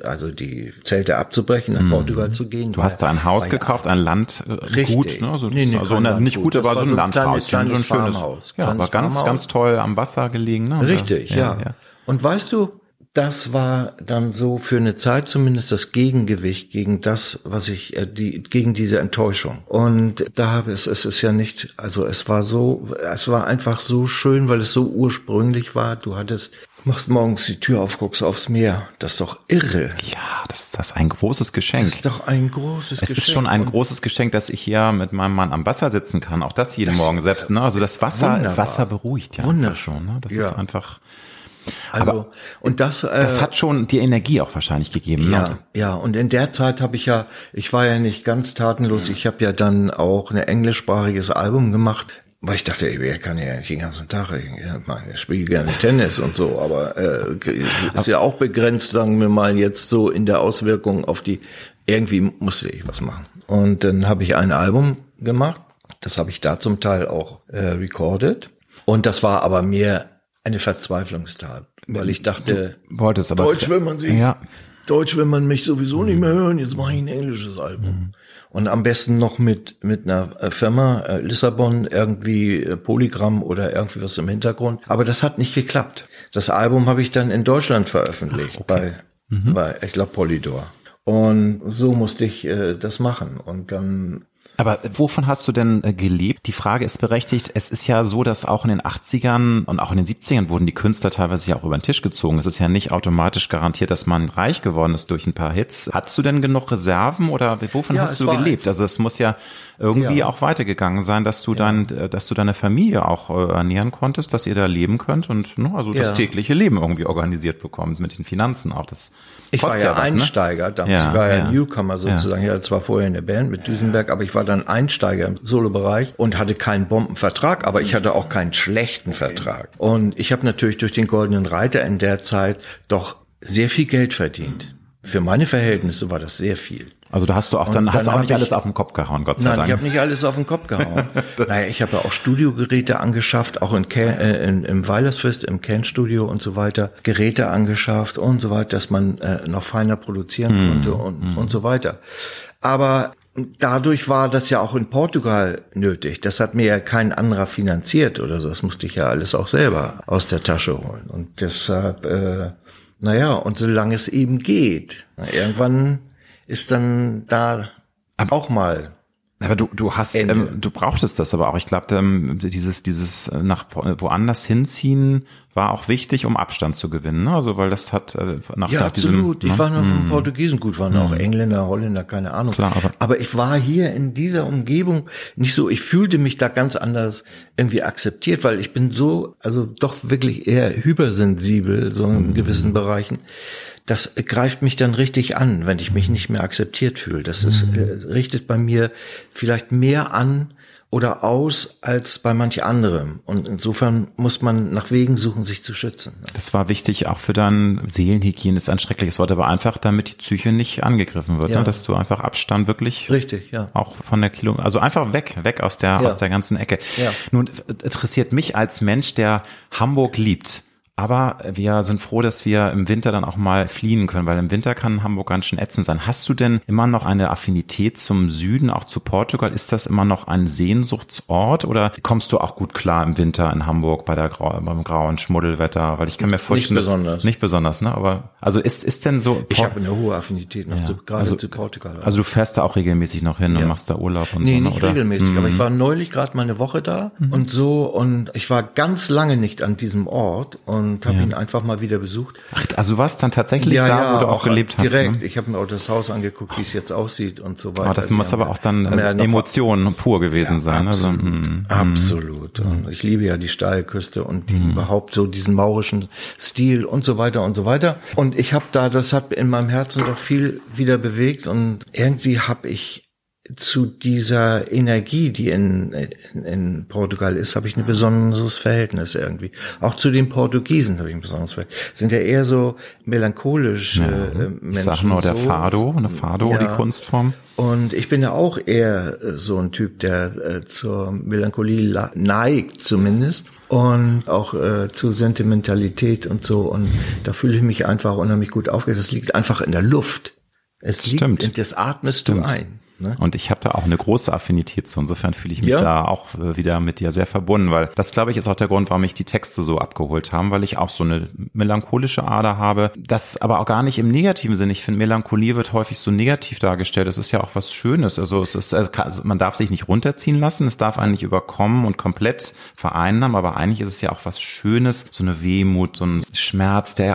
Speaker 3: die Zelte abzubrechen, nach Portugal zu gehen.
Speaker 1: Du hast da ein Haus gekauft, ein Landgut, ne? Also, nicht gut, aber so ein Landhaus, so ein schönes
Speaker 3: Farmhaus.
Speaker 1: Ja, aber ganz toll am Wasser gelegen, ne?
Speaker 3: Richtig, ja. Und weißt du, das war dann so für eine Zeit zumindest das Gegengewicht gegen das, was ich, gegen diese Enttäuschung. Und es ist ja nicht, also es war einfach so schön, weil es so ursprünglich war. Du machst morgens die Tür auf, guckst aufs Meer. Das ist doch irre.
Speaker 1: Ja, das ist ein großes Geschenk.
Speaker 3: Das ist doch ein großes Geschenk.
Speaker 1: Es ist schon ein großes Geschenk, dass ich hier mit meinem Mann am Wasser sitzen kann. Auch das jeden Morgen selbst, ne? Also das Wasser beruhigt ja einfach schon, ne? Das ist einfach.
Speaker 3: Also,
Speaker 1: aber
Speaker 3: und das
Speaker 1: hat schon die Energie auch wahrscheinlich gegeben.
Speaker 3: Ja,
Speaker 1: ne?
Speaker 3: ja. Und in der Zeit ich war ja nicht ganz tatenlos. Ich habe ja dann auch ein englischsprachiges Album gemacht, weil ich dachte, ich kann ja nicht den ganzen Tag, ich spiele gerne Tennis und so, aber ist ja auch begrenzt, sagen wir mal jetzt so in der Auswirkung auf irgendwie musste ich was machen. Und dann habe ich ein Album gemacht, das habe ich da zum Teil auch recorded. Und das war aber mehr eine Verzweiflungstat, weil ich dachte, Deutsch will man mich sowieso nicht mehr hören, jetzt mache ich ein englisches Album. Und am besten noch mit einer Firma, Lissabon, irgendwie Polygram oder irgendwie was im Hintergrund. Aber das hat nicht geklappt. Das Album habe ich dann in Deutschland veröffentlicht, bei ich glaube, Polydor. Und so musste ich das machen. Und dann.
Speaker 1: Aber wovon hast du denn gelebt? Die Frage ist berechtigt. Es ist ja so, dass auch in den 80ern und auch in den 70ern wurden die Künstler teilweise ja auch über den Tisch gezogen. Es ist ja nicht automatisch garantiert, dass man reich geworden ist durch ein paar Hits. Hattest du denn genug Reserven oder wovon hast du gelebt? Also es muss ja irgendwie auch weitergegangen sein, dass du deine Familie auch ernähren konntest, dass ihr da leben könnt und das tägliche Leben irgendwie organisiert bekommt mit den Finanzen auch.
Speaker 3: Ich war ja Einsteiger, damals. Ich war ja Newcomer sozusagen. Ich hatte zwar vorher eine Band mit Duesenberg, aber ich war dann Einsteiger im Solobereich und hatte keinen Bombenvertrag, aber ich hatte auch keinen schlechten Vertrag. Und ich habe natürlich durch den Goldenen Reiter in der Zeit doch sehr viel Geld verdient. Für meine Verhältnisse war das sehr viel.
Speaker 1: Also da hast du auch hast du auch nicht alles auf den Kopf gehauen, Gott sei Dank.
Speaker 3: Nein, ich habe nicht alles auf den Kopf gehauen. Naja, ich habe ja auch Studiogeräte angeschafft, auch im Weilersfest, im Can-Studio und so weiter, Geräte angeschafft und so weiter, dass man noch feiner produzieren konnte und so weiter. Aber dadurch war das ja auch in Portugal nötig. Das hat mir ja kein anderer finanziert oder so. Das musste ich ja alles auch selber aus der Tasche holen. Und deshalb, und solange es eben geht, irgendwann ist dann da auch mal.
Speaker 1: Aber du brauchtest das aber auch. Ich glaube, dieses nach woanders hinziehen war auch wichtig, um Abstand zu gewinnen. Ne? Also weil das hat nach
Speaker 3: absolut. Ich war noch vom Portugiesen, gut, waren auch Engländer, Holländer, keine Ahnung.
Speaker 1: Klar,
Speaker 3: aber ich war hier in dieser Umgebung nicht so. Ich fühlte mich da ganz anders irgendwie akzeptiert, weil ich bin so, also doch wirklich eher hypersensibel, so in gewissen Bereichen, das greift mich dann richtig an, wenn ich mich nicht mehr akzeptiert fühle. Das ist, richtet bei mir vielleicht mehr an oder aus als bei manch anderem. Und insofern muss man nach Wegen suchen, sich zu schützen.
Speaker 1: Das war wichtig auch für deine Seelenhygiene, ist ein schreckliches Wort, aber einfach, damit die Psyche nicht angegriffen wird, ne? Dass du einfach Abstand wirklich.
Speaker 3: Richtig, ja.
Speaker 1: Auch von der also einfach weg aus der ganzen Ecke. Ja. Nun interessiert mich als Mensch, der Hamburg liebt. Aber wir sind froh, dass wir im Winter dann auch mal fliehen können, weil im Winter kann Hamburg ganz schön ätzend sein. Hast du denn immer noch eine Affinität zum Süden, auch zu Portugal? Ist das immer noch ein Sehnsuchtsort oder kommst du auch gut klar im Winter in Hamburg beim grauen Schmuddelwetter? Weil ich kann mir vorstellen, nicht besonders, ne? Aber also ist denn so?
Speaker 3: Ich habe eine hohe Affinität noch zu Portugal.
Speaker 1: Also du fährst da auch regelmäßig noch hin und machst da Urlaub und so?
Speaker 3: Nee, nicht regelmäßig, aber ich war neulich gerade mal eine Woche da und ich war ganz lange nicht an diesem Ort und habe ihn einfach mal wieder besucht.
Speaker 1: Ach, also du warst dann tatsächlich da, wo du auch gelebt hast?
Speaker 3: Direkt.
Speaker 1: Ne?
Speaker 3: Ich habe mir auch das Haus angeguckt, wie es jetzt aussieht und so weiter.
Speaker 1: Das muss aber auch dann Emotionen pur gewesen sein.
Speaker 3: Absolut. Absolut. Und ich liebe ja die Steilküste und überhaupt so diesen maurischen Stil und so weiter und so weiter. Und ich habe das hat in meinem Herzen doch viel wieder bewegt und irgendwie habe ich zu dieser Energie, die in Portugal ist, habe ich ein besonderes Verhältnis irgendwie. Auch zu den Portugiesen habe ich ein besonderes Verhältnis. Sind ja eher so melancholische Menschen.
Speaker 1: Ich sag nur der Fado, die Kunstform.
Speaker 3: Und ich bin ja auch eher so ein Typ, der zur Melancholie neigt zumindest. Und auch zu Sentimentalität und so. Und da fühle ich mich einfach unheimlich gut aufgeregt. Das liegt einfach in der Luft. Es liegt, das atmest du ein. Ne?
Speaker 1: Und ich habe da auch eine große Affinität zu. Insofern fühle ich mich da auch wieder mit dir sehr verbunden, weil das, glaube ich, ist auch der Grund, warum mich die Texte so abgeholt haben, weil ich auch so eine melancholische Ader habe. Das aber auch gar nicht im negativen Sinn. Ich finde, Melancholie wird häufig so negativ dargestellt. Das ist ja auch was Schönes. Also man darf sich nicht runterziehen lassen. Es darf einen nicht überkommen und komplett vereinnahmen. Aber eigentlich ist es ja auch was Schönes. So eine Wehmut, so ein Schmerz, so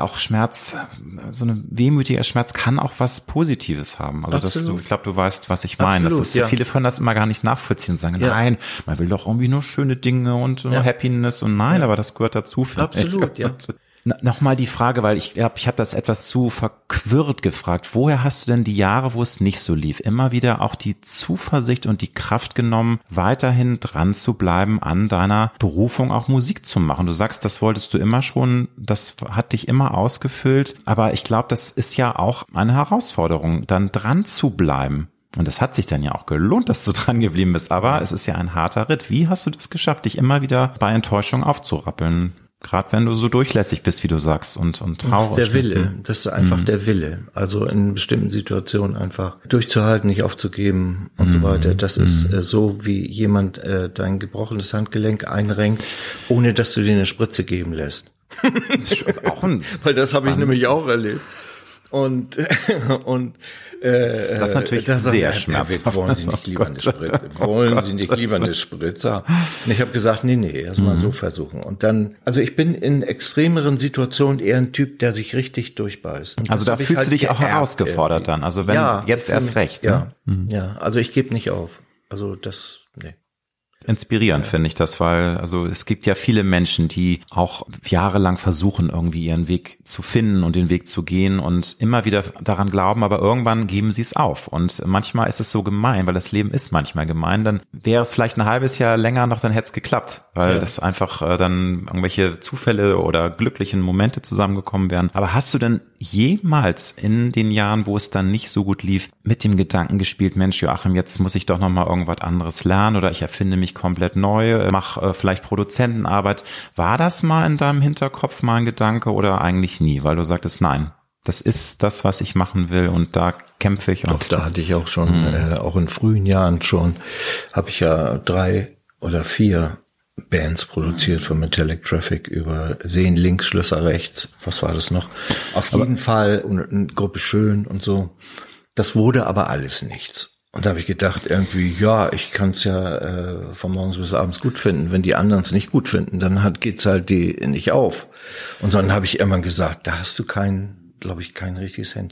Speaker 1: ein wehmütiger Schmerz kann auch was Positives haben. Also ich glaube, du weißt, was ich meine.
Speaker 3: Absolut,
Speaker 1: viele können das immer gar nicht nachvollziehen und sagen, nein, man will doch irgendwie nur schöne Dinge und nur Happiness und aber das gehört dazu.
Speaker 3: Absolut, ja.
Speaker 1: Nochmal die Frage, weil ich glaube, ich habe das etwas zu verquirrt gefragt. Woher hast du denn die Jahre, wo es nicht so lief, immer wieder auch die Zuversicht und die Kraft genommen, weiterhin dran zu bleiben an deiner Berufung, auch Musik zu machen? Du sagst, das wolltest du immer schon, das hat dich immer ausgefüllt. Aber ich glaube, das ist ja auch eine Herausforderung, dann dran zu bleiben. Und das hat sich dann ja auch gelohnt, dass du dran geblieben bist. Aber es ist ja ein harter Ritt. Wie hast du das geschafft, dich immer wieder bei Enttäuschung aufzurappeln? Gerade wenn du so durchlässig bist, wie du sagst, und traurig.
Speaker 3: Der Wille, das ist einfach der Wille. Also in bestimmten Situationen einfach durchzuhalten, nicht aufzugeben und so weiter. Das ist so, wie jemand dein gebrochenes Handgelenk einrenkt, ohne dass du dir eine Spritze geben lässt. Weil das habe ich nämlich auch erlebt. Und
Speaker 1: das ist natürlich sehr schmerzhaft.
Speaker 3: Wollen Sie nicht lieber eine Spritze? Wollen Sie nicht lieber eine Spritze? Und ich habe gesagt, nee, erst mal so versuchen. Und dann, also ich bin in extremeren Situationen eher ein Typ, der sich richtig durchbeißt. Und
Speaker 1: also da fühlst du dich auch herausgefordert dann. Also wenn jetzt erst recht.
Speaker 3: Ja, also ich gebe nicht auf. Also
Speaker 1: Inspirierend finde ich das, weil also es gibt ja viele Menschen, die auch jahrelang versuchen, irgendwie ihren Weg zu finden und den Weg zu gehen und immer wieder daran glauben, aber irgendwann geben sie es auf. Und manchmal ist es so gemein, weil das Leben ist manchmal gemein. Dann wäre es vielleicht ein halbes Jahr länger noch, dann hätte es geklappt, weil das einfach dann irgendwelche Zufälle oder glücklichen Momente zusammengekommen wären. Aber hast du denn jemals in den Jahren, wo es dann nicht so gut lief, mit dem Gedanken gespielt, Mensch, Joachim, jetzt muss ich doch noch mal irgendwas anderes lernen oder ich erfinde mich komplett neu, mache vielleicht Produzentenarbeit. War das mal in deinem Hinterkopf mal ein Gedanke oder eigentlich nie? Weil du sagtest, nein, das ist das, was ich machen will und da kämpfe ich.
Speaker 3: Doch, da hatte ich auch schon, auch in frühen Jahren schon, habe ich ja 3 oder 4 Bands produziert von Metallic Traffic über Sehen links, Schlösser rechts. Was war das noch? Auf jeden Fall eine Gruppe Schön und so. Das wurde aber alles nichts. Und da habe ich gedacht, irgendwie, ich kann es ja von morgens bis abends gut finden. Wenn die anderen es nicht gut finden, dann geht's halt die nicht auf. Und dann habe ich irgendwann gesagt, da hast du kein richtiges Händchen.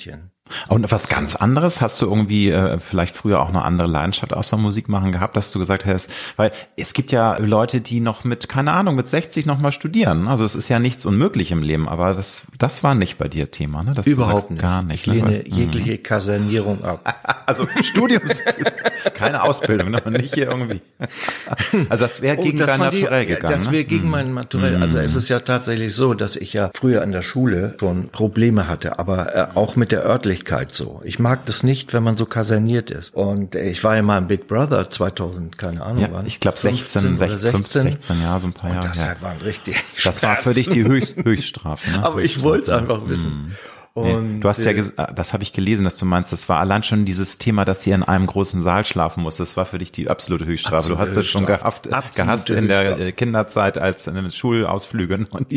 Speaker 1: Und was ganz anderes, hast du irgendwie vielleicht früher auch eine andere Leidenschaft außer Musik machen gehabt, dass du gesagt hast, weil es gibt ja Leute, die noch mit 60 noch mal studieren. Also es ist ja nichts unmöglich im Leben, aber das war nicht bei dir Thema, ne?
Speaker 3: Überhaupt nicht.
Speaker 1: Gar nicht.
Speaker 3: Ich lehne jegliche Kasernierung ab.
Speaker 1: Also Studiums, keine Ausbildung, ne? Nicht hier irgendwie. Also das wäre gegen dein Naturell gegangen.
Speaker 3: Das wäre gegen mein Naturell. Also es ist ja tatsächlich so, dass ich ja früher an der Schule schon Probleme hatte, aber auch mit der Örtlichkeit so. Ich mag das nicht, wenn man so kaserniert ist. Und ich war ja mal im Big Brother 2000, keine Ahnung wann.
Speaker 1: Ich glaube 16 Jahre, so ein paar Jahre.
Speaker 3: Und das war richtig
Speaker 1: Das war für dich die Höchststrafe. Ne?
Speaker 3: Aber ich wollte es einfach wissen. Und
Speaker 1: du hast ja das habe ich gelesen, dass du meinst, das war allein schon dieses Thema, dass ihr in einem großen Saal schlafen musst. Das war für dich die absolute Höchststrafe. Du hast es schon gehasst in der Kinderzeit als in den Schulausflügen. Und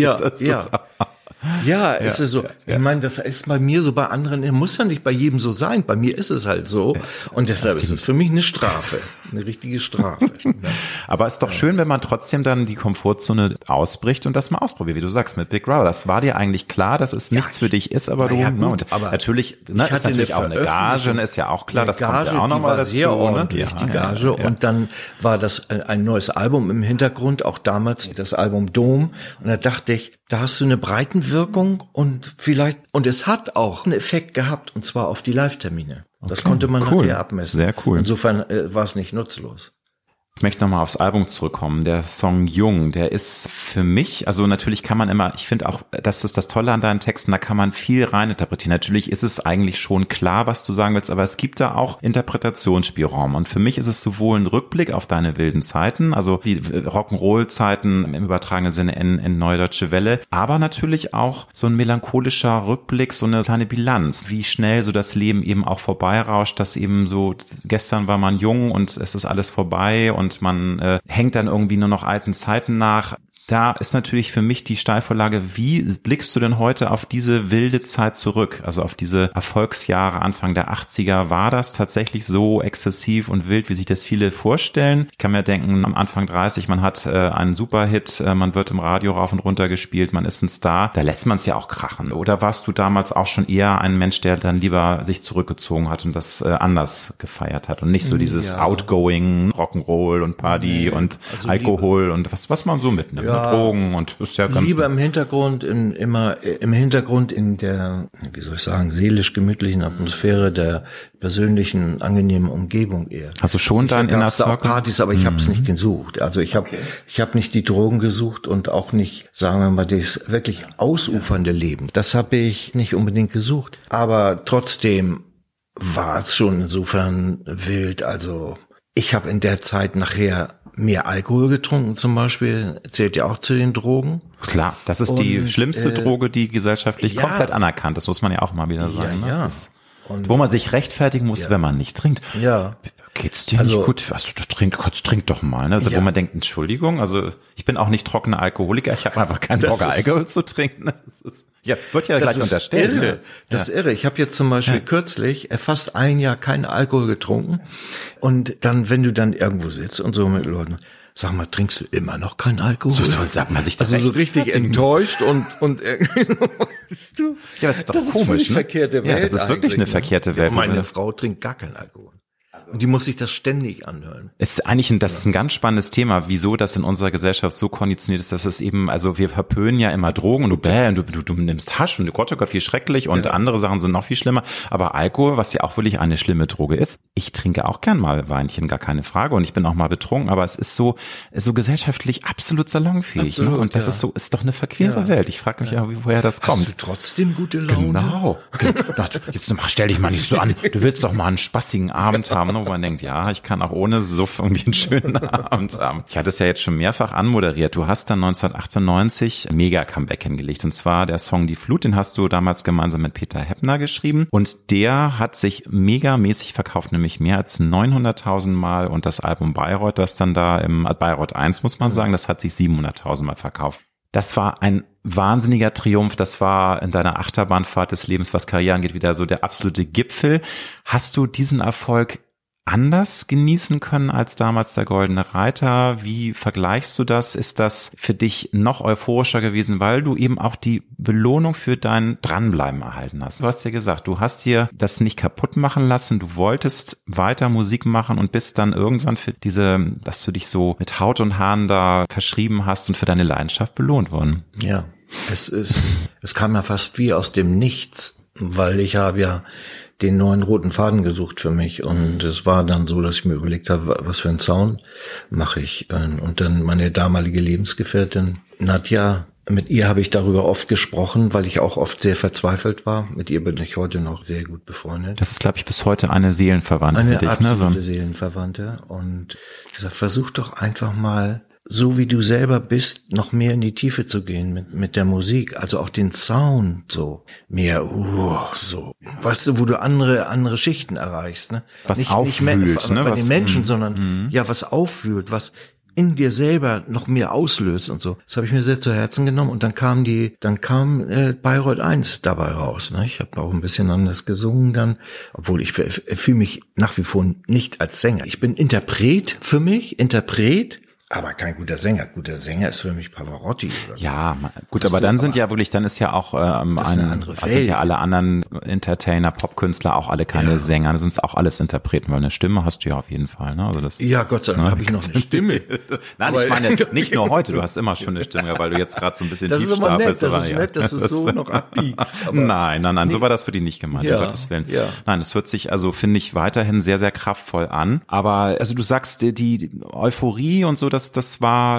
Speaker 3: Ja, es ist so. Ich meine, das ist bei mir so, bei anderen, muss ja nicht bei jedem so sein. Bei mir ist es halt so. Und deshalb ist es für mich eine Strafe. Eine richtige Strafe.
Speaker 1: Aber es ist doch schön, wenn man trotzdem dann die Komfortzone ausbricht und das mal ausprobiert, wie du sagst, mit Big Brother. Das war dir eigentlich klar, dass es nichts für dich ist, aber aber natürlich, ist natürlich auch eine Gage, ist ja auch klar, das kommt ja auch nochmal dazu.
Speaker 3: Sehr ordentlich, die Gage. Und dann war das ein neues Album im Hintergrund, auch damals das Album Dom. Und da dachte ich, da hast du eine Breitenwirkung und es hat auch einen Effekt gehabt, und zwar auf die Live-Termine. Das konnte man nachher abmessen.
Speaker 1: Sehr cool.
Speaker 3: Insofern war es nicht nutzlos.
Speaker 1: Ich möchte nochmal aufs Album zurückkommen. Der Song Jung, der ist für mich, also natürlich kann man immer, ich finde auch, das ist das Tolle an deinen Texten, da kann man viel reininterpretieren. Natürlich ist es eigentlich schon klar, was du sagen willst, aber es gibt da auch Interpretationsspielraum. Und für mich ist es sowohl ein Rückblick auf deine wilden Zeiten, also die Rock'n'Roll-Zeiten im übertragenen Sinne in Neue Deutsche Welle, aber natürlich auch so ein melancholischer Rückblick, so eine kleine Bilanz, wie schnell so das Leben eben auch vorbeirauscht, dass eben so, gestern war man jung und es ist alles vorbei und man hängt dann irgendwie nur noch alten Zeiten nach. Da ist natürlich für mich die Steilvorlage, wie blickst du denn heute auf diese wilde Zeit zurück? Also auf diese Erfolgsjahre Anfang der 80er. War das tatsächlich so exzessiv und wild, wie sich das viele vorstellen? Ich kann mir denken, am Anfang 30, man hat einen Superhit, man wird im Radio rauf und runter gespielt, man ist ein Star. Da lässt man es ja auch krachen. Oder warst du damals auch schon eher ein Mensch, der dann lieber sich zurückgezogen hat und das anders gefeiert hat und nicht so dieses Outgoing, Rock'n'Roll und Party und also Alkohol und was man so mitnimmt. Drogen und ist ja ganz
Speaker 3: lieber im Hintergrund, immer im Hintergrund in der, wie soll ich sagen, seelisch gemütlichen Atmosphäre der persönlichen, angenehmen Umgebung eher.
Speaker 1: Hast du schon dein Inner
Speaker 3: Circle? Auch Partys, aber ich habe es nicht gesucht. Also ich habe nicht die Drogen gesucht und auch nicht, sagen wir mal, das wirklich ausufernde Leben. Das habe ich nicht unbedingt gesucht. Aber trotzdem war es schon insofern wild. Also ich habe in der Zeit nachher mehr Alkohol getrunken zum Beispiel, zählt ja auch zu den Drogen.
Speaker 1: Klar, das ist die schlimmste Droge, die gesellschaftlich komplett anerkannt ist, muss man ja auch mal wieder sagen. Ja, ja. Wo man sich rechtfertigen muss, wenn man nicht trinkt.
Speaker 3: Ja.
Speaker 1: Geht's dir nicht gut? Also trink doch mal. Ne? Also wo man denkt, Entschuldigung, also ich bin auch nicht trockener Alkoholiker, ich habe einfach keinen Bock, Alkohol zu trinken. Das ist, wird ja gleich unterstellt.
Speaker 3: Irre. Das ist irre. Ich habe jetzt zum Beispiel kürzlich fast ein Jahr keinen Alkohol getrunken und dann, wenn du dann irgendwo sitzt und so mit Leuten, sag mal, trinkst du immer noch keinen Alkohol?
Speaker 1: So sagt man sich das.
Speaker 3: Also so richtig enttäuscht und irgendwie so, weißt du?
Speaker 1: Ja, das ist doch komisch, ne?
Speaker 3: Verkehrte Welt.
Speaker 1: Ja, das ist wirklich eine verkehrte Welt.
Speaker 3: Ja, meine Frau trinkt gar keinen Alkohol. Und die muss sich das ständig anhören.
Speaker 1: Das ist ein ganz spannendes Thema, wieso das in unserer Gesellschaft so konditioniert ist, dass es eben, also wir verpönen ja immer Drogen und du nimmst Hasch und Gott, wie schrecklich und andere Sachen sind noch viel schlimmer. Aber Alkohol, was ja auch wirklich eine schlimme Droge ist, ich trinke auch gern mal Weinchen, gar keine Frage und ich bin auch mal betrunken, aber es ist so gesellschaftlich absolut salonfähig. Absolut, ne? Und das ist doch eine verquere Welt. Ich frage mich ja, woher das kommt.
Speaker 3: Hast du trotzdem gute Laune?
Speaker 1: Genau. Jetzt stell dich mal nicht so an. Du willst doch mal einen spaßigen Abend haben, ne? Wo man denkt, ja, ich kann auch ohne Suff irgendwie einen schönen Abend haben. Ich hatte es ja jetzt schon mehrfach anmoderiert. Du hast dann 1998 ein Mega-Comeback hingelegt. Und zwar der Song Die Flut, den hast du damals gemeinsam mit Peter Heppner geschrieben. Und der hat sich megamäßig verkauft, nämlich mehr als 900.000 Mal. Und das Album Bayreuth, das dann da im Bayreuth 1, muss man sagen, das hat sich 700.000 Mal verkauft. Das war ein wahnsinniger Triumph. Das war in deiner Achterbahnfahrt des Lebens, was Karriere angeht, wieder so der absolute Gipfel. Hast du diesen Erfolg anders genießen können als damals der Goldene Reiter? Wie vergleichst du das? Ist das für dich noch euphorischer gewesen, weil du eben auch die Belohnung für dein Dranbleiben erhalten hast? Du hast ja gesagt, du hast dir das nicht kaputt machen lassen, du wolltest weiter Musik machen und bist dann irgendwann für dass du dich so mit Haut und Haaren da verschrieben hast und für deine Leidenschaft belohnt worden.
Speaker 3: Ja, es kam ja fast wie aus dem Nichts, weil ich habe ja den neuen roten Faden gesucht für mich und es war dann so, dass ich mir überlegt habe, was für einen Sound mache ich, und dann meine damalige Lebensgefährtin Nadja, mit ihr habe ich darüber oft gesprochen, weil ich auch oft sehr verzweifelt war. Mit ihr bin ich heute noch sehr gut befreundet.
Speaker 1: Das ist, glaube ich, bis heute eine Seelenverwandte für dich,
Speaker 3: eine absolute Seelenverwandte, und ich gesagt, versuch doch einfach mal, so wie du selber bist, noch mehr in die Tiefe zu gehen mit der Musik, also auch den Sound so mehr, so, weißt du, wo du andere Schichten erreichst, ne?
Speaker 1: Was aufwühlt,
Speaker 3: nicht mehr,
Speaker 1: ne?
Speaker 3: Bei den Menschen, sondern ja, was aufwühlt, was in dir selber noch mehr auslöst und so. Das habe ich mir sehr zu Herzen genommen, und dann kam Bayreuth 1 dabei raus, ne? Ich habe auch ein bisschen anders gesungen dann, obwohl ich fühle mich nach wie vor nicht als Sänger. Ich bin Interpret, aber kein guter Sänger. Guter Sänger ist für mich Pavarotti oder so.
Speaker 1: Ja, gut, aber dann sind ja wirklich, dann ist ja auch eine andere Welt. Sind ja alle anderen Entertainer, Popkünstler auch alle keine Sänger, das sind auch alles Interpreten, weil eine Stimme hast du ja auf jeden Fall, ne? Also das,
Speaker 3: ja, Gott sei Dank habe ich noch eine Stimme.
Speaker 1: Nein, ich meine nicht nur heute, du hast immer schon eine Stimme, weil du jetzt gerade so ein bisschen tief stapelst.
Speaker 3: Das ist nett, dass du es so noch abbiegst.
Speaker 1: Nein, so war das für dich nicht gemeint, um Gottes Willen. Ja. Nein, es hört sich, also finde ich, weiterhin sehr, sehr kraftvoll an. Aber also du sagst, die Euphorie und so, das war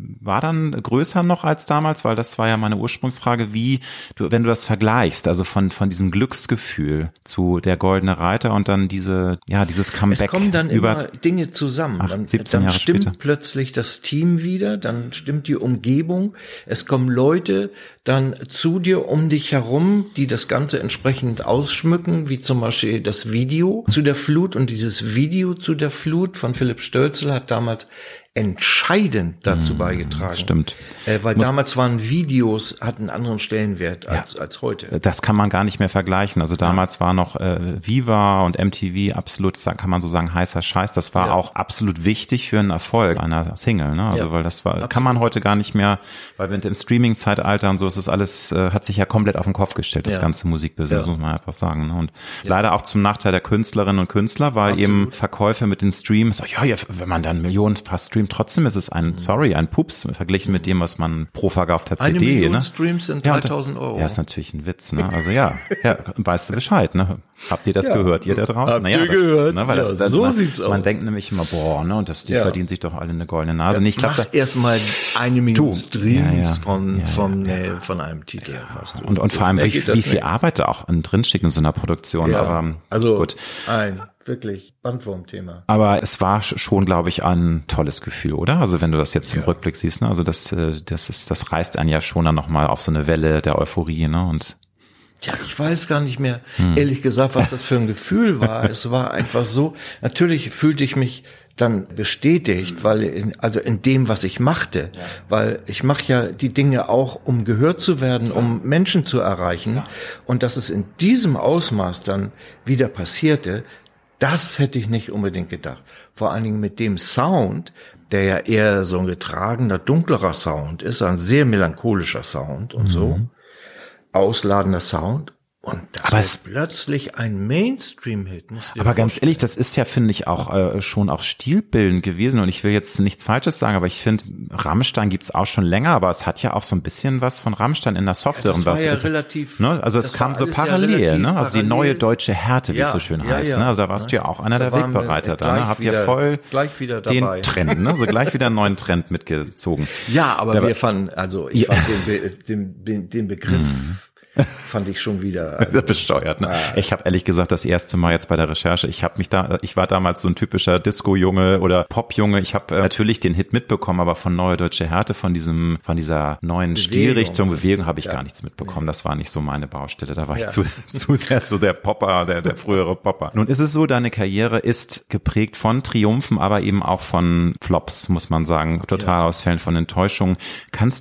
Speaker 1: dann größer noch als damals, weil das war ja meine Ursprungsfrage, wenn du das vergleichst, also von diesem Glücksgefühl zu der Goldene Reiter und dann dieses Comeback.
Speaker 3: Es kommen dann immer Dinge zusammen.
Speaker 1: 17 Jahre
Speaker 3: stimmt
Speaker 1: später.
Speaker 3: Plötzlich das Team wieder, dann stimmt die Umgebung. Es kommen Leute dann zu dir um dich herum, die das Ganze entsprechend ausschmücken, wie zum Beispiel das Video zu der Flut, und dieses Video zu der Flut von Philipp Stölzl hat damals entscheidend dazu beigetragen.
Speaker 1: Stimmt.
Speaker 3: Weil damals hatten einen anderen Stellenwert als heute.
Speaker 1: Das kann man gar nicht mehr vergleichen. Also damals war noch Viva und MTV absolut, kann man so sagen, heißer Scheiß. Das war auch absolut wichtig für einen Erfolg einer Single, ne? Also weil das kann man heute gar nicht mehr, weil mit dem Streaming-Zeitalter und so ist es alles, hat sich ja komplett auf den Kopf gestellt, das ganze Musikbusiness, muss man einfach sagen, ne? Und leider auch zum Nachteil der Künstlerinnen und Künstler, weil eben Verkäufe mit den Streams, wenn man dann Millionen fast streamt, trotzdem ist es ein Pups verglichen mit dem, was man pro verkaufter CD,
Speaker 3: 1 Million
Speaker 1: ne?
Speaker 3: Streams sind 3.000 Euro.
Speaker 1: Ja, ist natürlich ein Witz, ne? Also weißt du Bescheid, ne? Habt ihr das gehört, ihr da draußen?
Speaker 3: Habt ihr gehört?
Speaker 1: Ne, weil
Speaker 3: Sieht's aus.
Speaker 1: Man denkt nämlich immer, ne? Und die verdienen sich doch alle eine goldene Nase.
Speaker 3: Ich glaube, erstmal 1 Million Streams von einem Titel.
Speaker 1: Und vor allem, wie viel Arbeit da auch drinsteckt in so einer Produktion.
Speaker 3: Ja.
Speaker 1: Aber
Speaker 3: also
Speaker 1: gut.
Speaker 3: ein wirklich Bandwurmthema.
Speaker 1: Aber es war schon, glaube ich, ein tolles Gefühl, oder? Also wenn du das jetzt im Rückblick siehst, ne? Also das reißt einen ja schon dann nochmal auf so eine Welle der Euphorie, ne? Und
Speaker 3: ja, ich weiß gar nicht mehr, ehrlich gesagt, was das für ein Gefühl war. Es war einfach so, natürlich fühlte ich mich dann bestätigt, weil in dem, was ich machte, weil ich mache ja die Dinge auch, um gehört zu werden, um Menschen zu erreichen, und dass es in diesem Ausmaß dann wieder passierte, das hätte ich nicht unbedingt gedacht. Vor allen Dingen mit dem Sound, der ja eher so ein getragener, dunklerer Sound ist, ein sehr melancholischer Sound und so, ausladender Sound. Und das ist plötzlich ein Mainstream-Hit.
Speaker 1: Aber ganz ehrlich, das ist ja, finde ich, auch schon auch stilbildend gewesen. Und ich will jetzt nichts Falsches sagen, aber ich finde, Rammstein gibt's auch schon länger, aber es hat ja auch so ein bisschen was von Rammstein in der Software.
Speaker 3: Das war ja relativ,
Speaker 1: ne? Also es kam so parallel, ne? Also die neue deutsche Härte, wie es so schön heißt. Ne? Also da warst du ja auch einer der Wegbereiter da. Ne? Habt ihr voll
Speaker 3: wieder dabei.
Speaker 1: Den Trend, ne? So gleich wieder einen neuen Trend mitgezogen.
Speaker 3: Ja, aber ich fand den Begriff fand ich schon wieder
Speaker 1: besteuert, ne? Ich habe ehrlich gesagt das erste Mal jetzt bei der Recherche, ich war damals so ein typischer Disco-Junge oder Pop-Junge. Ich habe natürlich den Hit mitbekommen, aber von Neue Deutsche Härte, von dieser neuen Stilrichtung, Bewegung habe ich gar nichts mitbekommen. Das war nicht so meine Baustelle. Da war ich zu sehr Popper, der frühere Popper. Nun ist es so, deine Karriere ist geprägt von Triumphen, aber eben auch von Flops, muss man sagen, Totalausfällen, von Enttäuschungen. Kannst du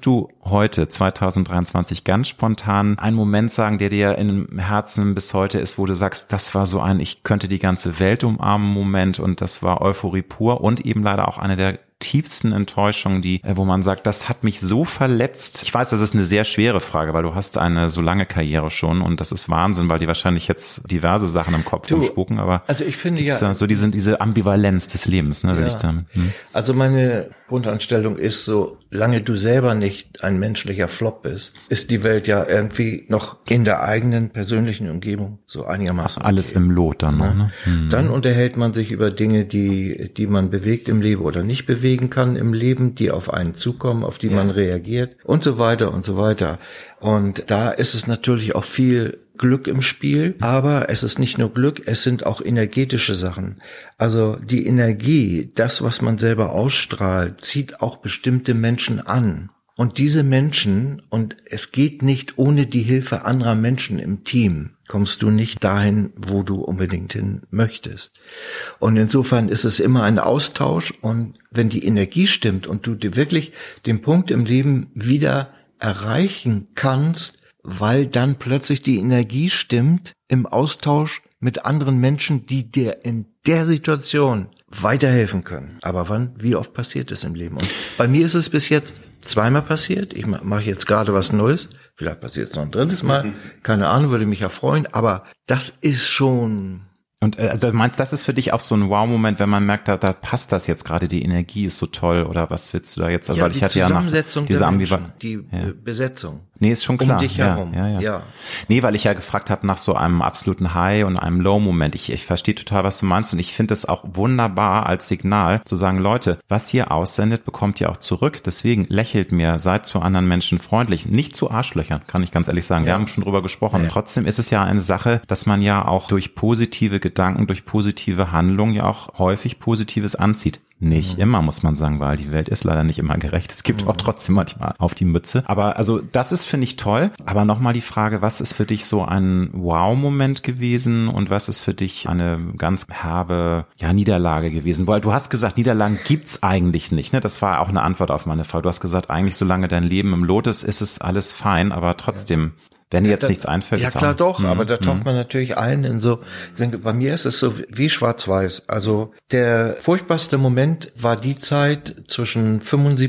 Speaker 1: heute, 2023, ganz spontan einen Moment sagen, der dir im Herzen bis heute ist, wo du sagst, das war so ein, ich könnte die ganze Welt umarmen Moment und das war Euphorie pur und eben leider auch eine der tiefsten Enttäuschungen, wo man sagt, das hat mich so verletzt. Ich weiß, das ist eine sehr schwere Frage, weil du hast eine so lange Karriere schon und das ist Wahnsinn, weil die wahrscheinlich jetzt diverse Sachen im Kopf rumspucken, aber
Speaker 3: also ich finde ja
Speaker 1: so diese Ambivalenz des Lebens, ne, will ich damit.
Speaker 3: Also meine Grundeinstellung ist, so lange du selber nicht ein menschlicher Flop bist, ist die Welt ja irgendwie noch in der eigenen persönlichen Umgebung so einigermaßen
Speaker 1: alles okay. Im Lot dann, ne?
Speaker 3: Dann unterhält man sich über Dinge, die man bewegt im Leben oder nicht bewegen kann im Leben, die auf einen zukommen, auf die man reagiert und so weiter und so weiter. Und da ist es natürlich auch viel Glück im Spiel, aber es ist nicht nur Glück, es sind auch energetische Sachen. Also die Energie, das, was man selber ausstrahlt, zieht auch bestimmte Menschen an. Und diese Menschen, und es geht nicht ohne die Hilfe anderer Menschen im Team, kommst du nicht dahin, wo du unbedingt hin möchtest. Und insofern ist es immer ein Austausch, und wenn die Energie stimmt und du dir wirklich den Punkt im Leben wieder erreichen kannst, weil dann plötzlich die Energie stimmt im Austausch mit anderen Menschen, die dir in der Situation weiterhelfen können. Aber wann, wie oft passiert es im Leben? Und bei mir ist es bis jetzt zweimal passiert. Ich mache jetzt gerade was Neues. Vielleicht passiert es noch ein drittes Mal. Keine Ahnung, würde mich ja freuen. Aber das ist schon...
Speaker 1: Und also du meinst, das ist für dich auch so ein Wow-Moment, wenn man merkt, da passt das jetzt gerade, die Energie ist so toll, oder was willst du da jetzt? Also,
Speaker 3: ja,
Speaker 1: weil ich
Speaker 3: die
Speaker 1: hatte ja nach
Speaker 3: dieser Menschen, die Besetzung.
Speaker 1: Nee, ist schon klar.
Speaker 3: Um dich herum.
Speaker 1: Ja. Nee, weil ich ja gefragt habe nach so einem absoluten High und einem Low-Moment. Ich verstehe total, was du meinst, und ich finde es auch wunderbar als Signal zu sagen, Leute, was ihr aussendet, bekommt ihr auch zurück. Deswegen lächelt mir, seid zu anderen Menschen freundlich, nicht zu Arschlöchern, kann ich ganz ehrlich sagen. Wir haben schon drüber gesprochen. Ja. Trotzdem ist es ja eine Sache, dass man ja auch durch positive Gedanken, durch positive Handlungen ja auch häufig Positives anzieht. Nicht immer, muss man sagen, weil die Welt ist leider nicht immer gerecht. Es gibt auch trotzdem manchmal auf die Mütze. Aber also das ist, finde ich, toll. Aber nochmal die Frage, was ist für dich so ein Wow-Moment gewesen und was ist für dich eine ganz herbe Niederlage gewesen? Weil du hast gesagt, Niederlagen gibt's eigentlich nicht. Ne? Das war auch eine Antwort auf meine Frage. Du hast gesagt, eigentlich solange dein Leben im Lot ist, ist es alles fein, aber trotzdem... Wenn dir jetzt nichts einfällt.
Speaker 3: Ja, klar, doch, aber da taucht man natürlich ein in so, bei mir ist es so wie schwarz-weiß. Also der furchtbarste Moment war die Zeit zwischen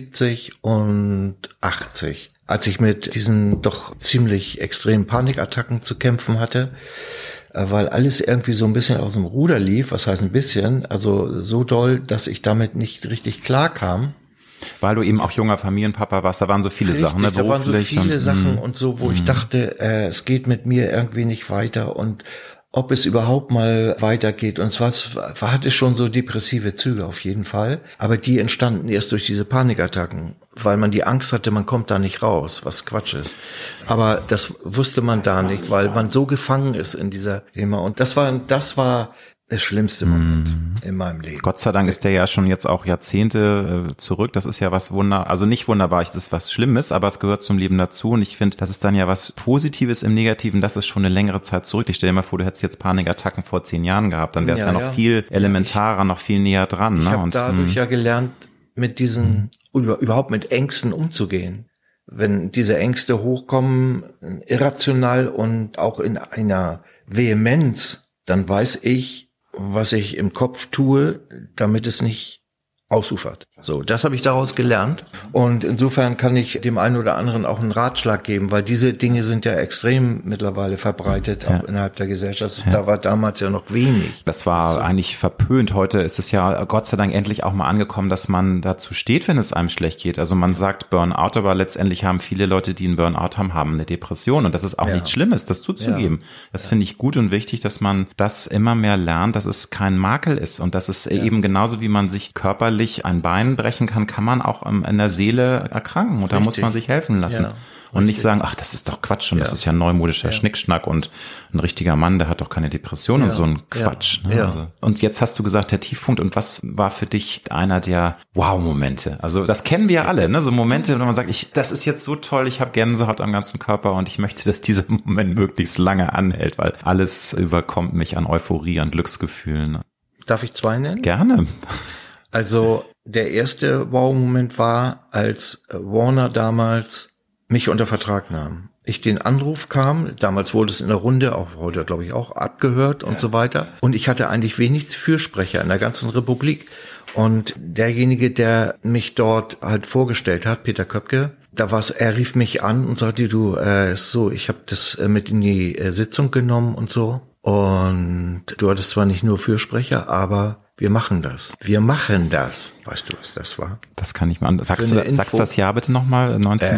Speaker 3: 75 und 80, als ich mit diesen doch ziemlich extremen Panikattacken zu kämpfen hatte, weil alles irgendwie so ein bisschen aus dem Ruder lief. Was heißt ein bisschen? Also so doll, dass ich damit nicht richtig klar kam.
Speaker 1: Weil du eben auch junger Familienpapa warst, da waren so viele Sachen, ne,
Speaker 3: beruflich. Da waren so viele Sachen und so, wo ich dachte, es geht mit mir irgendwie nicht weiter und ob es überhaupt mal weitergeht. Und zwar hatte schon so depressive Züge auf jeden Fall, aber die entstanden erst durch diese Panikattacken, weil man die Angst hatte, man kommt da nicht raus, was Quatsch ist. Aber das wusste man da nicht, weil man so gefangen ist in dieser Thema. Und das war der schlimmste Moment in meinem Leben.
Speaker 1: Gott sei Dank ist der ja schon jetzt auch Jahrzehnte zurück. Das ist ja was also nicht wunderbar, das ist was Schlimmes, aber es gehört zum Leben dazu. Und ich finde, das ist dann ja was Positives im Negativen. Das ist schon eine längere Zeit zurück. Ich stelle dir mal vor, du hättest jetzt Panikattacken vor 10 Jahren gehabt. Dann wäre es ja noch viel elementarer, noch viel näher dran.
Speaker 3: Ich habe dadurch ja gelernt, mit diesen, überhaupt mit Ängsten umzugehen. Wenn diese Ängste hochkommen, irrational und auch in einer Vehemenz, dann weiß ich, was ich im Kopf tue, damit es nicht ausufert. So, das habe ich daraus gelernt. Und insofern kann ich dem einen oder anderen auch einen Ratschlag geben, weil diese Dinge sind ja extrem mittlerweile verbreitet, auch innerhalb der Gesellschaft. Da war damals ja noch wenig.
Speaker 1: Das war eigentlich verpönt. Heute ist es ja Gott sei Dank endlich auch mal angekommen, dass man dazu steht, wenn es einem schlecht geht. Also man sagt Burnout, aber letztendlich haben viele Leute, die einen Burnout haben eine Depression. Und das ist auch nichts Schlimmes, das zuzugeben. Das finde ich gut und wichtig, dass man das immer mehr lernt, dass es kein Makel ist und dass es eben genauso wie man sich körperlich ein Bein brechen kann man auch in der Seele erkranken und da muss man sich helfen lassen. Und nicht sagen, ach, das ist doch Quatsch und das ist ja neumodischer Schnickschnack und ein richtiger Mann, der hat doch keine Depression und so ein Quatsch. Ne? Also. Und jetzt hast du gesagt, der Tiefpunkt, und was war für dich einer der Wow-Momente? Also das kennen wir ja alle, ne? So Momente, wo man sagt, das ist jetzt so toll, ich habe Gänsehaut am ganzen Körper und ich möchte, dass dieser Moment möglichst lange anhält, weil alles überkommt mich an Euphorie, an Glücksgefühlen.
Speaker 3: Darf ich 2 nennen?
Speaker 1: Gerne.
Speaker 3: Also der erste Wow-Moment war, als Warner damals mich unter Vertrag nahm. Ich den Anruf kam, damals wurde es in der Runde, auch heute glaube ich auch, abgehört und so weiter. Und ich hatte eigentlich wenig Fürsprecher in der ganzen Republik. Und derjenige, der mich dort halt vorgestellt hat, Peter Köpke, er rief mich an und sagte, ich habe das mit in die Sitzung genommen und so. Und du hattest zwar nicht nur Fürsprecher, aber wir machen das. Wir machen das. Weißt du, was das war?
Speaker 1: Das kann ich mal. Sagst du das Jahr bitte nochmal?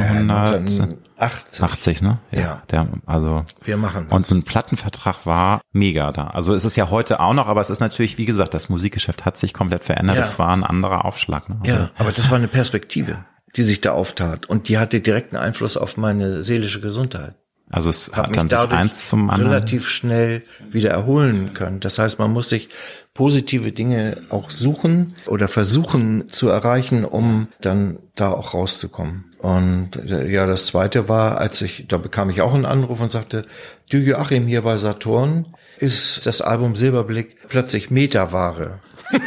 Speaker 1: 1980, ne?
Speaker 3: Ja.
Speaker 1: Wir
Speaker 3: machen das.
Speaker 1: Und so ein Plattenvertrag war mega da. Also es ist ja heute auch noch, aber es ist natürlich, wie gesagt, das Musikgeschäft hat sich komplett verändert.
Speaker 3: Ja.
Speaker 1: Es war ein anderer Aufschlag. Ne? Also,
Speaker 3: ja, aber das war eine Perspektive, die sich da auftat. Und die hatte direkten Einfluss auf meine seelische Gesundheit.
Speaker 1: Also es hat dann sich eins zum anderen
Speaker 3: relativ schnell wieder erholen können. Das heißt, man muss sich positive Dinge auch suchen oder versuchen zu erreichen, um dann da auch rauszukommen. Und ja, das Zweite war, da bekam ich auch einen Anruf und sagte, du Joachim, hier bei Saturn ist das Album Silberblick plötzlich Metaware.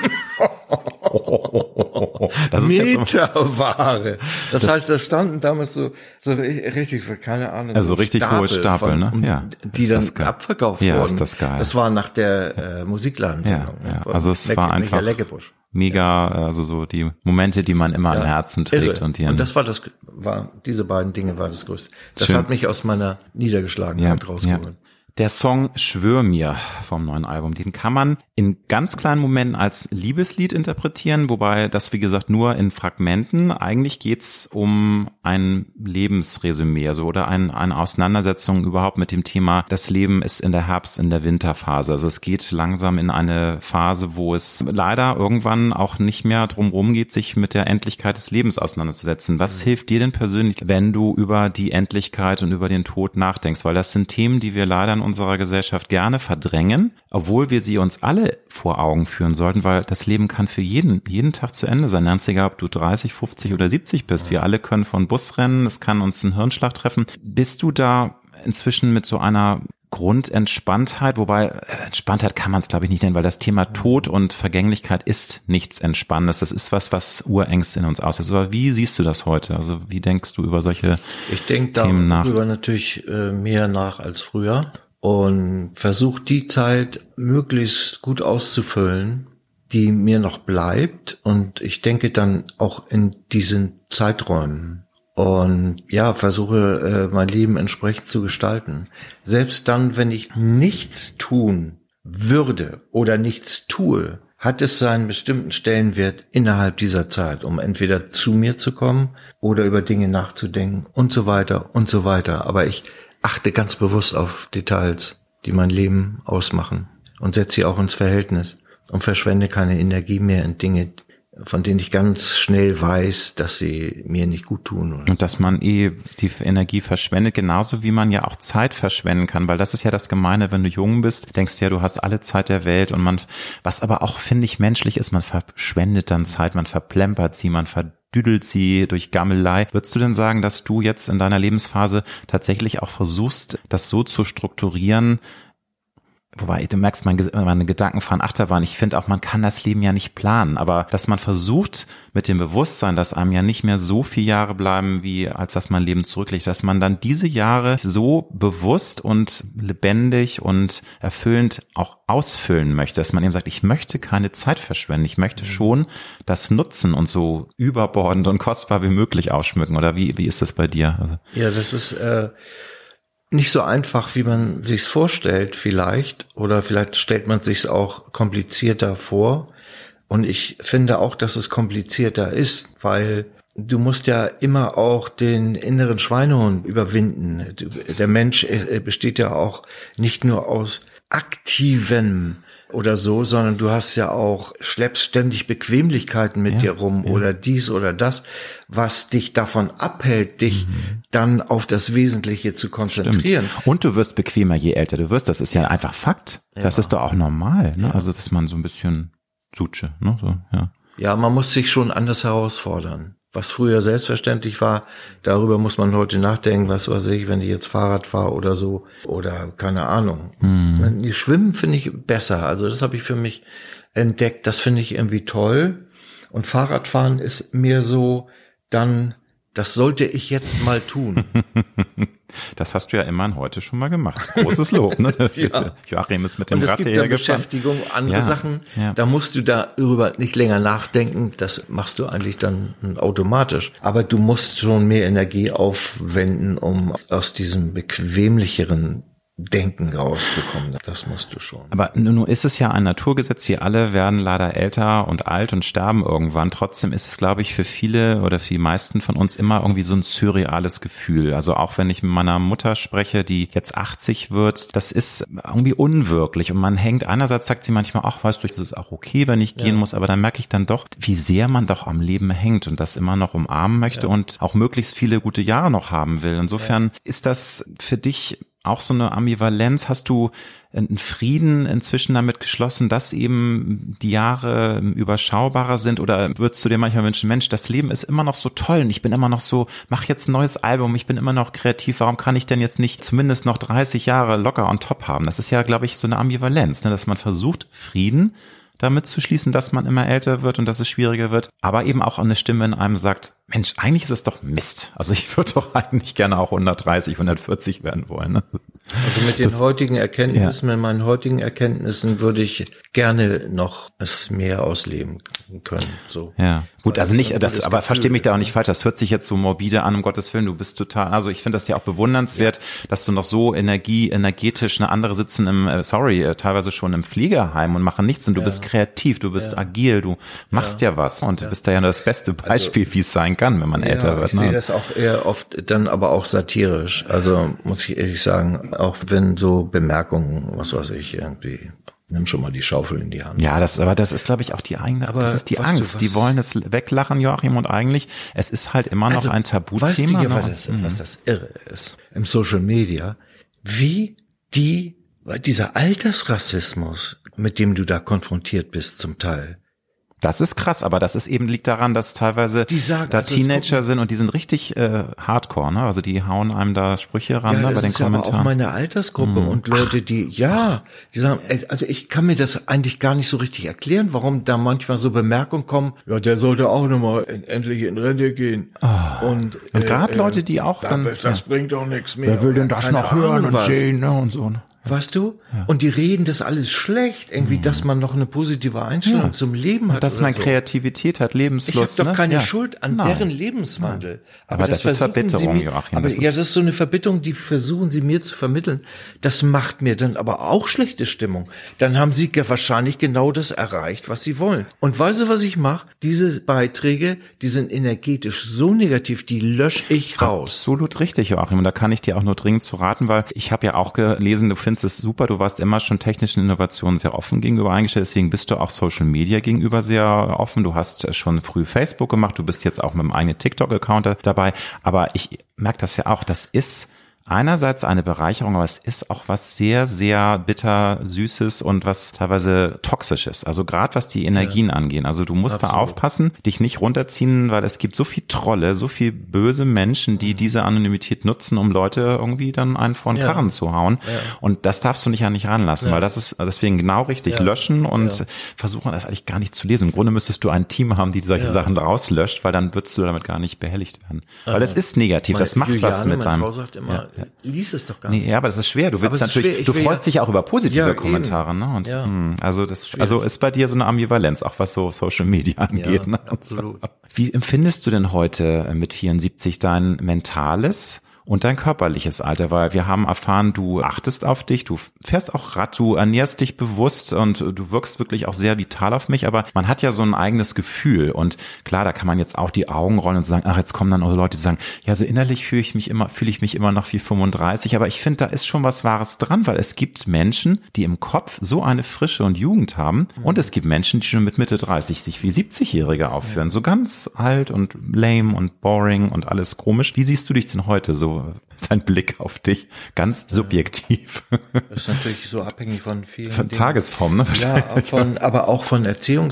Speaker 3: Das Meterware. Das heißt, da standen damals so richtig, keine Ahnung.
Speaker 1: Also richtig hohe Stapel, ne? Ja.
Speaker 3: Die dann abverkauft wurden.
Speaker 1: Ja, ist das geil.
Speaker 3: Das war nach der Musikladen-Sendung.
Speaker 1: Ja. Also es war einfach mega, also so die Momente, die man immer im Herzen trägt.
Speaker 3: Irre. Und das diese beiden Dinge war das Größte. Das
Speaker 1: Schön.
Speaker 3: Hat mich aus meiner Niedergeschlagenheit rausgeholt.
Speaker 1: Ja. Der Song Schwör mir vom neuen Album, den kann man in ganz kleinen Momenten als Liebeslied interpretieren, wobei das, wie gesagt, nur in Fragmenten. Eigentlich geht's um ein Lebensresümee, also oder eine Auseinandersetzung überhaupt mit dem Thema, das Leben ist in der in der Winterphase. Also es geht langsam in eine Phase, wo es leider irgendwann auch nicht mehr drumherum geht, sich mit der Endlichkeit des Lebens auseinanderzusetzen. Was hilft dir denn persönlich, wenn du über die Endlichkeit und über den Tod nachdenkst? Weil das sind Themen, die wir leider in unserer Gesellschaft gerne verdrängen, obwohl wir sie uns alle vor Augen führen sollten, weil das Leben kann für jeden Tag zu Ende sein. Ganz egal, ob du 30, 50 oder 70 bist. Wir alle können von Bus rennen, es kann uns ein Hirnschlag treffen. Bist du da inzwischen mit so einer Grundentspanntheit, wobei Entspanntheit kann man es, glaube ich, nicht nennen, weil das Thema Tod und Vergänglichkeit ist nichts Entspannendes. Das ist was Urängst in uns auslöst. Aber wie siehst du das heute? Also wie denkst du über solche Themen nach?
Speaker 3: Ich denke darüber natürlich mehr nach als früher und versuche die Zeit möglichst gut auszufüllen, die mir noch bleibt. Und ich denke dann auch in diesen Zeiträumen. Und ja, versuche mein Leben entsprechend zu gestalten. Selbst dann, wenn ich nichts tun würde oder nichts tue, hat es seinen bestimmten Stellenwert innerhalb dieser Zeit, um entweder zu mir zu kommen oder über Dinge nachzudenken und so weiter und so weiter. Aber ich achte ganz bewusst auf Details, die mein Leben ausmachen und setze sie auch ins Verhältnis und verschwende keine Energie mehr in Dinge, von denen ich ganz schnell weiß, dass sie mir nicht gut tun.
Speaker 1: Und dass man die Energie verschwendet, genauso wie man ja auch Zeit verschwenden kann, weil das ist ja das Gemeine, wenn du jung bist, denkst du ja, du hast alle Zeit der Welt und was aber auch, finde ich, menschlich ist, man verschwendet dann Zeit, man verplempert sie, man verdüdelt sie durch Gammelei. Würdest du denn sagen, dass du jetzt in deiner Lebensphase tatsächlich auch versuchst, das so zu strukturieren, wobei, du merkst, meine Gedanken fahren Achterbahn. Ich finde auch, man kann das Leben ja nicht planen, aber dass man versucht, mit dem Bewusstsein, dass einem ja nicht mehr so viele Jahre bleiben, wie als dass man Leben zurücklegt, dass man dann diese Jahre so bewusst und lebendig und erfüllend auch ausfüllen möchte, dass man eben sagt, ich möchte keine Zeit verschwenden, ich möchte schon das nutzen und so überbordend und kostbar wie möglich ausschmücken. Oder wie ist das bei dir? Also,
Speaker 3: ja, das ist nicht so einfach, wie man sich's vorstellt vielleicht, oder vielleicht stellt man sich's auch komplizierter vor. Und ich finde auch, dass es komplizierter ist, weil du musst ja immer auch den inneren Schweinehund überwinden. Der Mensch besteht ja auch nicht nur aus aktivem oder so, sondern du hast ja auch, schleppst ständig Bequemlichkeiten mit dir rum oder dies oder das, was dich davon abhält, dich dann auf das Wesentliche zu konzentrieren.
Speaker 1: Stimmt. Und du wirst bequemer, je älter du wirst. Das ist ja einfach Fakt. Das ist doch auch normal, ne? Ja. Also, dass man so ein bisschen Suche, ne? So, ja.
Speaker 3: Ja, man muss sich schon anders herausfordern. Was früher selbstverständlich war, darüber muss man heute nachdenken, was weiß ich, wenn ich jetzt Fahrrad fahre oder so, oder keine Ahnung. Die Schwimmen finde ich besser, also das habe ich für mich entdeckt, das finde ich irgendwie toll. Und Fahrradfahren ist mehr so dann das sollte ich jetzt mal tun.
Speaker 1: Das hast du ja immerhin heute schon mal gemacht. Großes Lob, ne?
Speaker 3: Ja.
Speaker 1: Joachim ist mit dem
Speaker 3: Und es
Speaker 1: Rad
Speaker 3: gibt
Speaker 1: hierher
Speaker 3: da
Speaker 1: gefahren.
Speaker 3: Beschäftigung, andere Sachen, da musst du darüber nicht länger nachdenken, das machst du eigentlich dann automatisch. Aber du musst schon mehr Energie aufwenden, um aus diesem bequemlicheren Denken rauszukommen. Das musst du schon.
Speaker 1: Aber nun ist es ja ein Naturgesetz, wir alle werden leider älter und alt und sterben irgendwann. Trotzdem ist es, glaube ich, für viele oder für die meisten von uns immer irgendwie so ein surreales Gefühl. Also auch wenn ich mit meiner Mutter spreche, die jetzt 80 wird, das ist irgendwie unwirklich. Und man hängt, einerseits sagt sie manchmal, ach, weißt du, es ist auch okay, wenn ich gehen muss, aber dann merke ich dann doch, wie sehr man doch am Leben hängt und das immer noch umarmen möchte und auch möglichst viele gute Jahre noch haben will. Insofern ist das für dich auch so eine Ambivalenz? Hast du einen Frieden inzwischen damit geschlossen, dass eben die Jahre überschaubarer sind? Oder würdest du dir manchmal wünschen, Mensch, das Leben ist immer noch so toll und ich bin immer noch so, mach jetzt ein neues Album, ich bin immer noch kreativ, warum kann ich denn jetzt nicht zumindest noch 30 Jahre locker on top haben? Das ist ja, glaube ich, so eine Ambivalenz, ne? Dass man versucht, Frieden damit zu schließen, dass man immer älter wird und dass es schwieriger wird, aber eben auch eine Stimme in einem sagt, Mensch, eigentlich ist es doch Mist. Also ich würde doch eigentlich gerne auch 130, 140 werden wollen. Ne?
Speaker 3: Also mit den heutigen Erkenntnissen, mit meinen heutigen Erkenntnissen würde ich gerne noch es mehr ausleben können. So.
Speaker 1: Ja, gut, also nicht, das, aber versteh mich da auch nicht falsch, das hört sich jetzt so morbide an, um Gottes Willen, du bist total, also ich finde das ja auch bewundernswert, dass du noch so energetisch, eine andere sitzen teilweise schon im Pflegeheim und machen nichts und du bist kreativ, du bist agil, du machst ja was und du bist da ja das beste Beispiel, wie es sein kann, wenn man älter wird.
Speaker 3: Ich sehe das auch eher oft dann aber auch satirisch, also muss ich ehrlich sagen, auch wenn so Bemerkungen, was weiß ich, irgendwie, nimm schon mal die Schaufel in die Hand.
Speaker 1: Ja, das ist, glaube ich, auch die eigene, das ist die Angst. Die wollen es weglachen, Joachim, und eigentlich, es ist halt immer noch ein Tabuthema.
Speaker 3: Weißt du ja, was das Irre ist? Im Social Media, wie dieser Altersrassismus, mit dem du da konfrontiert bist zum Teil.
Speaker 1: Das ist krass, aber das ist eben, liegt daran, dass teilweise da Teenager sind und die sind richtig hardcore, ne? Also die hauen einem da Sprüche ran, ne, bei den Kommentaren.
Speaker 3: Aber auch meine Altersgruppe und Leute, die sagen, also ich kann mir das eigentlich gar nicht so richtig erklären, warum da manchmal so Bemerkungen kommen, ja, der sollte auch nochmal endlich in Rente gehen. Und
Speaker 1: gerade Leute, die auch
Speaker 3: das bringt doch nichts mehr.
Speaker 1: Wer will denn das noch hören und sehen, ne, und so, ne?
Speaker 3: Weißt du? Ja. Und die reden das alles schlecht, irgendwie, dass man noch eine positive Einstellung zum Leben hat.
Speaker 1: Dass man Kreativität hat, Lebenslust.
Speaker 3: Ich habe doch keine Schuld an deren Lebenswandel.
Speaker 1: Aber das ist Verbitterung, Joachim.
Speaker 3: Aber das ist so eine Verbitterung, die versuchen sie mir zu vermitteln. Das macht mir dann aber auch schlechte Stimmung. Dann haben sie wahrscheinlich genau das erreicht, was sie wollen. Und weißt du, was ich mache? Diese Beiträge, die sind energetisch so negativ, die lösche ich raus.
Speaker 1: Absolut richtig, Joachim. Und da kann ich dir auch nur dringend zu raten, weil ich habe ja auch gelesen, du findest es super, du warst immer schon technischen Innovationen sehr offen gegenüber eingestellt, deswegen bist du auch Social Media gegenüber sehr offen. Du hast schon früh Facebook gemacht, du bist jetzt auch mit einem eigenen TikTok-Account dabei, aber ich merke das ja auch, das ist einerseits eine Bereicherung, aber es ist auch was sehr, sehr bitter Süßes und was teilweise Toxisches. Also gerade was die Energien angehen. Also du musst da aufpassen, dich nicht runterziehen, weil es gibt so viel Trolle, so viel böse Menschen, die diese Anonymität nutzen, um Leute irgendwie dann einen vor den Karren zu hauen. Ja. Und das darfst du nicht ranlassen, weil das ist deswegen genau richtig. Löschen und versuchen, das eigentlich gar nicht zu lesen. Im Grunde müsstest du ein Team haben, die solche Sachen rauslöscht, weil dann würdest du damit gar nicht behelligt werden. Weil es ist negativ, das macht was mit deinem...
Speaker 3: Frau sagt immer, lies es doch gar nicht.
Speaker 1: Nee, ja, aber das ist schwer. Du willst natürlich, du freust dich auch über positive Kommentare, ne? Und also ist bei dir so eine Ambivalenz, auch was so Social Media angeht, ne?
Speaker 3: Absolut.
Speaker 1: Wie empfindest du denn heute mit 74 dein mentales und dein körperliches Alter? Weil wir haben erfahren, du achtest auf dich, du fährst auch Rad, du ernährst dich bewusst und du wirkst wirklich auch sehr vital auf mich, aber man hat ja so ein eigenes Gefühl und klar, da kann man jetzt auch die Augen rollen und sagen, ach, jetzt kommen dann auch Leute, die sagen, ja, so innerlich fühle ich mich immer noch wie 35, aber ich finde, da ist schon was Wahres dran, weil es gibt Menschen, die im Kopf so eine Frische und Jugend haben und es gibt Menschen, die schon mit Mitte 30 sich wie 70-Jährige aufführen, so ganz alt und lame und boring und alles komisch. Wie siehst du dich denn heute so so sein Blick auf dich? Ganz subjektiv.
Speaker 3: Das ist natürlich so abhängig von vielen
Speaker 1: Von
Speaker 3: Dingen.
Speaker 1: Tagesform, ne?
Speaker 3: Ja, aber auch von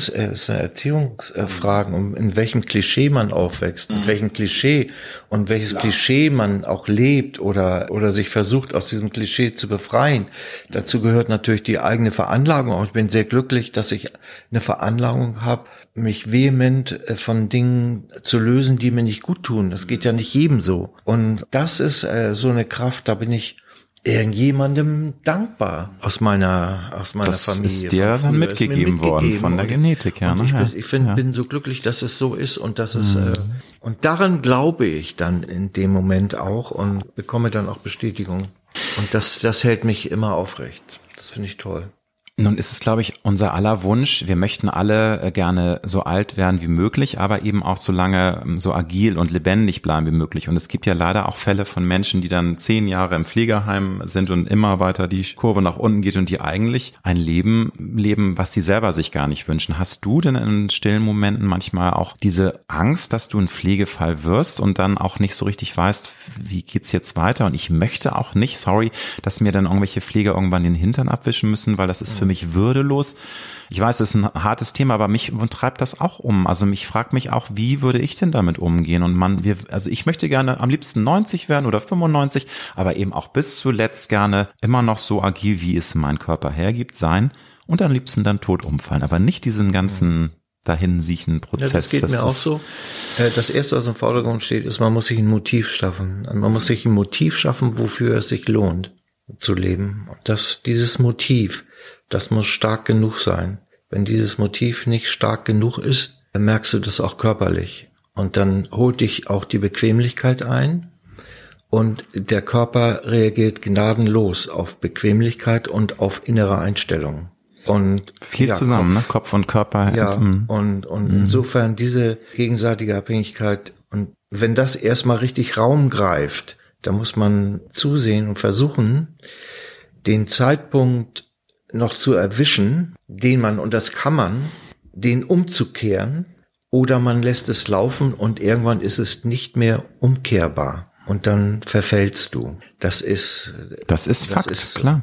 Speaker 3: Erziehungsfragen, in welchem Klischee man aufwächst, mit welchem Klischee und welches Klischee man auch lebt oder sich versucht, aus diesem Klischee zu befreien. Dazu gehört natürlich die eigene Veranlagung. Auch ich bin sehr glücklich, dass ich eine Veranlagung habe, mich vehement von Dingen zu lösen, die mir nicht gut tun. Das geht ja nicht jedem so. Und das ist so eine Kraft, da bin ich irgendjemandem dankbar aus meiner Familie.
Speaker 1: Das ist dir dann mitgegeben worden von der Genetik, ja.
Speaker 3: Und ich bin so glücklich, dass es so ist und dass es und daran glaube ich dann in dem Moment auch und bekomme dann auch Bestätigung. Und das hält mich immer aufrecht. Das finde ich toll.
Speaker 1: Nun ist es, glaube ich, unser aller Wunsch. Wir möchten alle gerne so alt werden wie möglich, aber eben auch so lange so agil und lebendig bleiben wie möglich. Und es gibt ja leider auch Fälle von Menschen, die dann 10 Jahre im Pflegeheim sind und immer weiter die Kurve nach unten geht und die eigentlich ein Leben leben, was sie selber sich gar nicht wünschen. Hast du denn in stillen Momenten manchmal auch diese Angst, dass du ein Pflegefall wirst und dann auch nicht so richtig weißt, wie geht's jetzt weiter? Und ich möchte auch nicht, dass mir dann irgendwelche Pfleger irgendwann den Hintern abwischen müssen, weil das ist für mich würdelos. Ich weiß, es ist ein hartes Thema, aber mich treibt das auch um. Also mich fragt mich auch, wie würde ich denn damit umgehen? Und also ich möchte gerne am liebsten 90 werden oder 95, aber eben auch bis zuletzt gerne immer noch so agil, wie es mein Körper hergibt, sein und am liebsten dann tot umfallen. Aber nicht diesen ganzen dahinsiechen Prozess.
Speaker 3: Ja, das geht mir auch so. Das Erste, was im Vordergrund steht, ist, man muss sich ein Motiv schaffen. Man muss sich ein Motiv schaffen, wofür es sich lohnt zu leben. Und dieses Motiv, das muss stark genug sein. Wenn dieses Motiv nicht stark genug ist, dann merkst du das auch körperlich. Und dann holt dich auch die Bequemlichkeit ein. Und der Körper reagiert gnadenlos auf Bequemlichkeit und auf innere Einstellung. Und
Speaker 1: viel zusammen, ne? Kopf und Körper.
Speaker 3: Ja, und insofern diese gegenseitige Abhängigkeit. Und wenn das erstmal richtig Raum greift, dann muss man zusehen und versuchen, den Zeitpunkt noch zu erwischen, und das kann man, den umzukehren, oder man lässt es laufen und irgendwann ist es nicht mehr umkehrbar und dann verfällst du. Das ist
Speaker 1: Fakt, klar.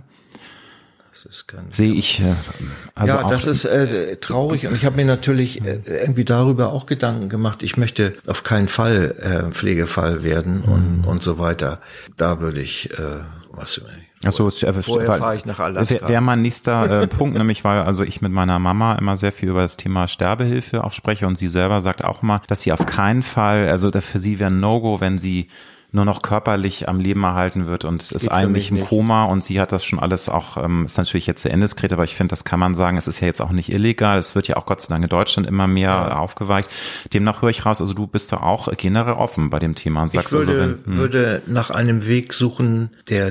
Speaker 1: Sehe ich. Also
Speaker 3: ja, das ist traurig und ich habe mir natürlich irgendwie darüber auch Gedanken gemacht. Ich möchte auf keinen Fall Pflegefall werden und so weiter. Da würde ich vorher fahre ich nach Alaska.
Speaker 1: Wäre mein nächster Punkt, nämlich weil also ich mit meiner Mama immer sehr viel über das Thema Sterbehilfe auch spreche und sie selber sagt auch immer, dass sie auf keinen Fall, also für sie wäre ein No-Go, wenn sie nur noch körperlich am Leben erhalten wird und ist eigentlich im Koma und sie hat das schon alles auch, ist natürlich jetzt sehr indiskret, aber ich finde, das kann man sagen, es ist ja jetzt auch nicht illegal, es wird ja auch Gott sei Dank in Deutschland immer mehr aufgeweicht. Demnach höre ich raus, also du bist da auch generell offen bei dem Thema und sagst
Speaker 3: würde nach einem Weg suchen, der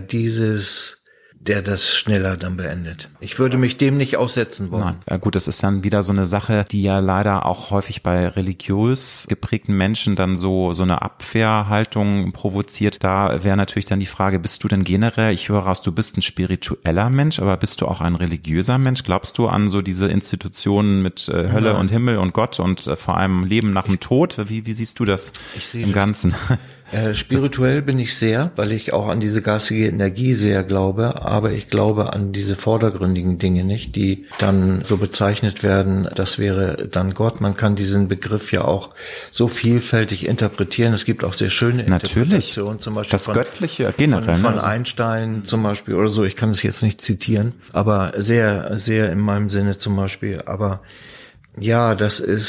Speaker 3: das schneller dann beendet. Ich würde mich dem nicht aussetzen wollen.
Speaker 1: Nein. Ja, gut, das ist dann wieder so eine Sache, die ja leider auch häufig bei religiös geprägten Menschen dann so eine Abwehrhaltung provoziert. Da wäre natürlich dann die Frage, bist du denn generell, ich höre raus, du bist ein spiritueller Mensch, aber bist du auch ein religiöser Mensch? Glaubst du an so diese Institutionen mit Hölle und Himmel und Gott und vor allem Leben nach dem Tod? Wie siehst du das im Ganzen?
Speaker 3: Spirituell bin ich sehr, weil ich auch an diese geistige Energie sehr glaube, aber ich glaube an diese vordergründigen Dinge nicht, die dann so bezeichnet werden, das wäre dann Gott. Man kann diesen Begriff ja auch so vielfältig interpretieren. Es gibt auch sehr schöne Interpretationen, zum Beispiel
Speaker 1: das Göttliche generell
Speaker 3: von Einstein zum Beispiel oder so. Ich kann es jetzt nicht zitieren, aber sehr, sehr in meinem Sinne zum Beispiel. Aber ja,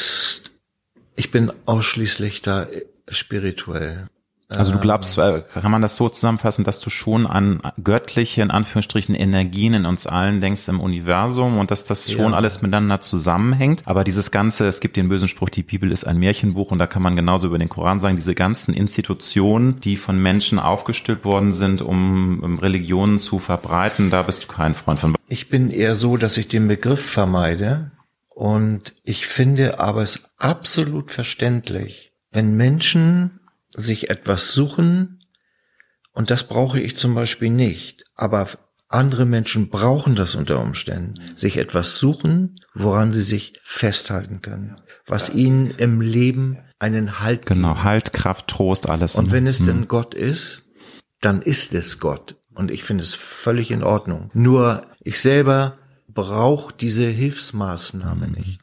Speaker 3: ich bin ausschließlich da spirituell.
Speaker 1: Also du glaubst, kann man das so zusammenfassen, dass du schon an göttliche, in Anführungsstrichen, Energien in uns allen denkst im Universum und dass das schon alles miteinander zusammenhängt. Aber dieses Ganze, es gibt den bösen Spruch, die Bibel ist ein Märchenbuch und da kann man genauso über den Koran sagen, diese ganzen Institutionen, die von Menschen aufgestellt worden sind, um Religionen zu verbreiten, da bist du kein Freund von.
Speaker 3: Ich bin eher so, dass ich den Begriff vermeide und ich finde aber es absolut verständlich, wenn Menschen sich etwas suchen, und das brauche ich zum Beispiel nicht, aber andere Menschen brauchen das unter Umständen, sich etwas suchen, woran sie sich festhalten können, was ihnen im Leben einen Halt gibt.
Speaker 1: Genau, Halt, Kraft, Trost, alles.
Speaker 3: Und wenn es denn Gott ist, dann ist es Gott. Und ich finde es völlig in Ordnung. Nur ich selber brauche diese Hilfsmaßnahme nicht.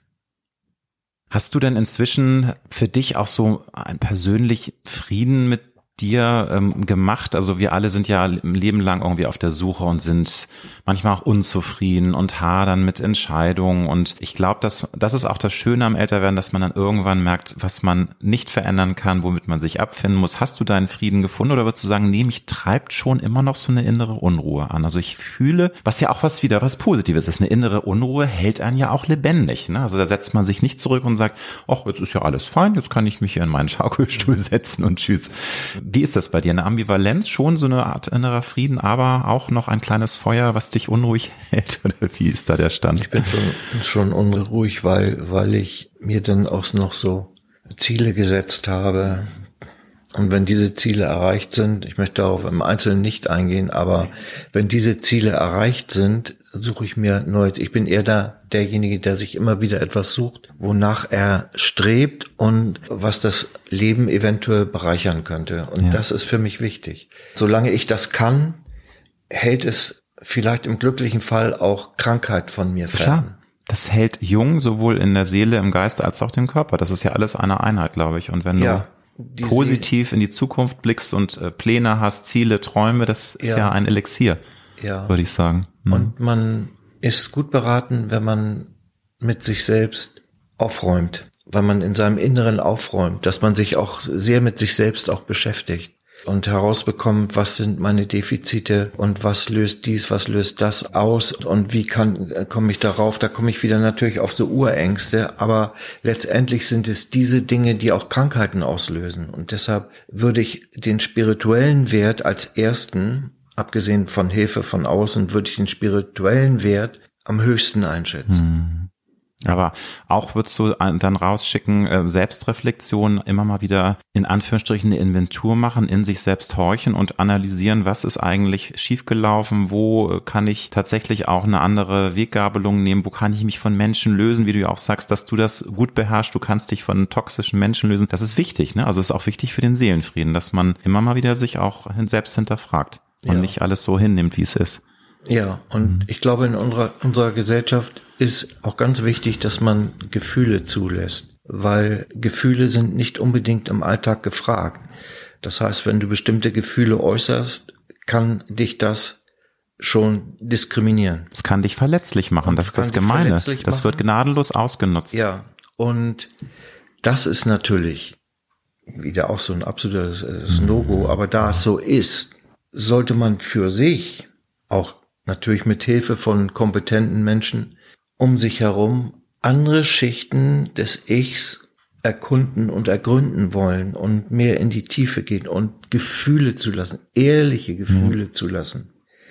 Speaker 1: Hast du denn inzwischen für dich auch so einen persönlichen Frieden mit dir gemacht? Also wir alle sind ja im Leben lang irgendwie auf der Suche und sind manchmal auch unzufrieden und hadern mit Entscheidungen. Und ich glaube, das ist auch das Schöne am Älterwerden, dass man dann irgendwann merkt, was man nicht verändern kann, womit man sich abfinden muss. Hast du deinen Frieden gefunden oder würdest du sagen, nee, mich treibt schon immer noch so eine innere Unruhe an? Also ich fühle, was ja auch was Positives ist. Eine innere Unruhe hält einen ja auch lebendig. Ne? Also da setzt man sich nicht zurück und sagt, ach, jetzt ist ja alles fein, jetzt kann ich mich hier in meinen Schaukelstuhl setzen und tschüss. Wie ist das bei dir? Eine Ambivalenz, schon so eine Art innerer Frieden, aber auch noch ein kleines Feuer, was dich unruhig hält? Oder wie ist da der Stand?
Speaker 3: Ich bin schon unruhig, weil ich mir dann auch noch so Ziele gesetzt habe. Und wenn diese Ziele erreicht sind, ich möchte darauf im Einzelnen nicht eingehen, aber wenn diese Ziele erreicht sind, suche ich mir Neues. Ich bin eher derjenige, der sich immer wieder etwas sucht, wonach er strebt und was das Leben eventuell bereichern könnte. Und das ist für mich wichtig. Solange ich das kann, hält es vielleicht im glücklichen Fall auch Krankheit von mir fern.
Speaker 1: Klar. Das hält jung, sowohl in der Seele, im Geist als auch dem Körper. Das ist ja alles eine Einheit, glaube ich. Und wenn du positiv in die Zukunft blickst und Pläne hast, Ziele, Träume, das ist ja ein Elixier, würde ich sagen.
Speaker 3: Und man ist gut beraten, wenn man mit sich selbst aufräumt, wenn man in seinem Inneren aufräumt, dass man sich auch sehr mit sich selbst auch beschäftigt und herausbekommt, was sind meine Defizite und was löst dies, was löst das aus und wie komme ich darauf? Da komme ich wieder natürlich auf so Urängste, aber letztendlich sind es diese Dinge, die auch Krankheiten auslösen und deshalb würde ich den spirituellen Wert als ersten, abgesehen von Hilfe von außen, würde ich den spirituellen Wert am höchsten einschätzen.
Speaker 1: Aber auch würdest du dann rausschicken, Selbstreflexion, immer mal wieder in Anführungsstrichen eine Inventur machen, in sich selbst horchen und analysieren, was ist eigentlich schiefgelaufen, wo kann ich tatsächlich auch eine andere Weggabelung nehmen, wo kann ich mich von Menschen lösen, wie du ja auch sagst, dass du das gut beherrschst, du kannst dich von toxischen Menschen lösen. Das ist wichtig, ne? Also es ist auch wichtig für den Seelenfrieden, dass man immer mal wieder sich auch selbst hinterfragt und nicht alles so hinnimmt, wie es ist.
Speaker 3: Ja, und ich glaube, in unserer Gesellschaft ist auch ganz wichtig, dass man Gefühle zulässt, weil Gefühle sind nicht unbedingt im Alltag gefragt. Das heißt, wenn du bestimmte Gefühle äußerst, kann dich das schon diskriminieren.
Speaker 1: Es kann dich verletzlich machen, das ist das Gemeine. Das wird gnadenlos ausgenutzt.
Speaker 3: Ja, und das ist natürlich wieder auch so ein absolutes No-Go, aber da es so ist, sollte man für sich auch natürlich mit Hilfe von kompetenten Menschen um sich herum andere Schichten des Ichs erkunden und ergründen wollen und mehr in die Tiefe gehen und Gefühle zulassen, ehrliche Gefühle zulassen.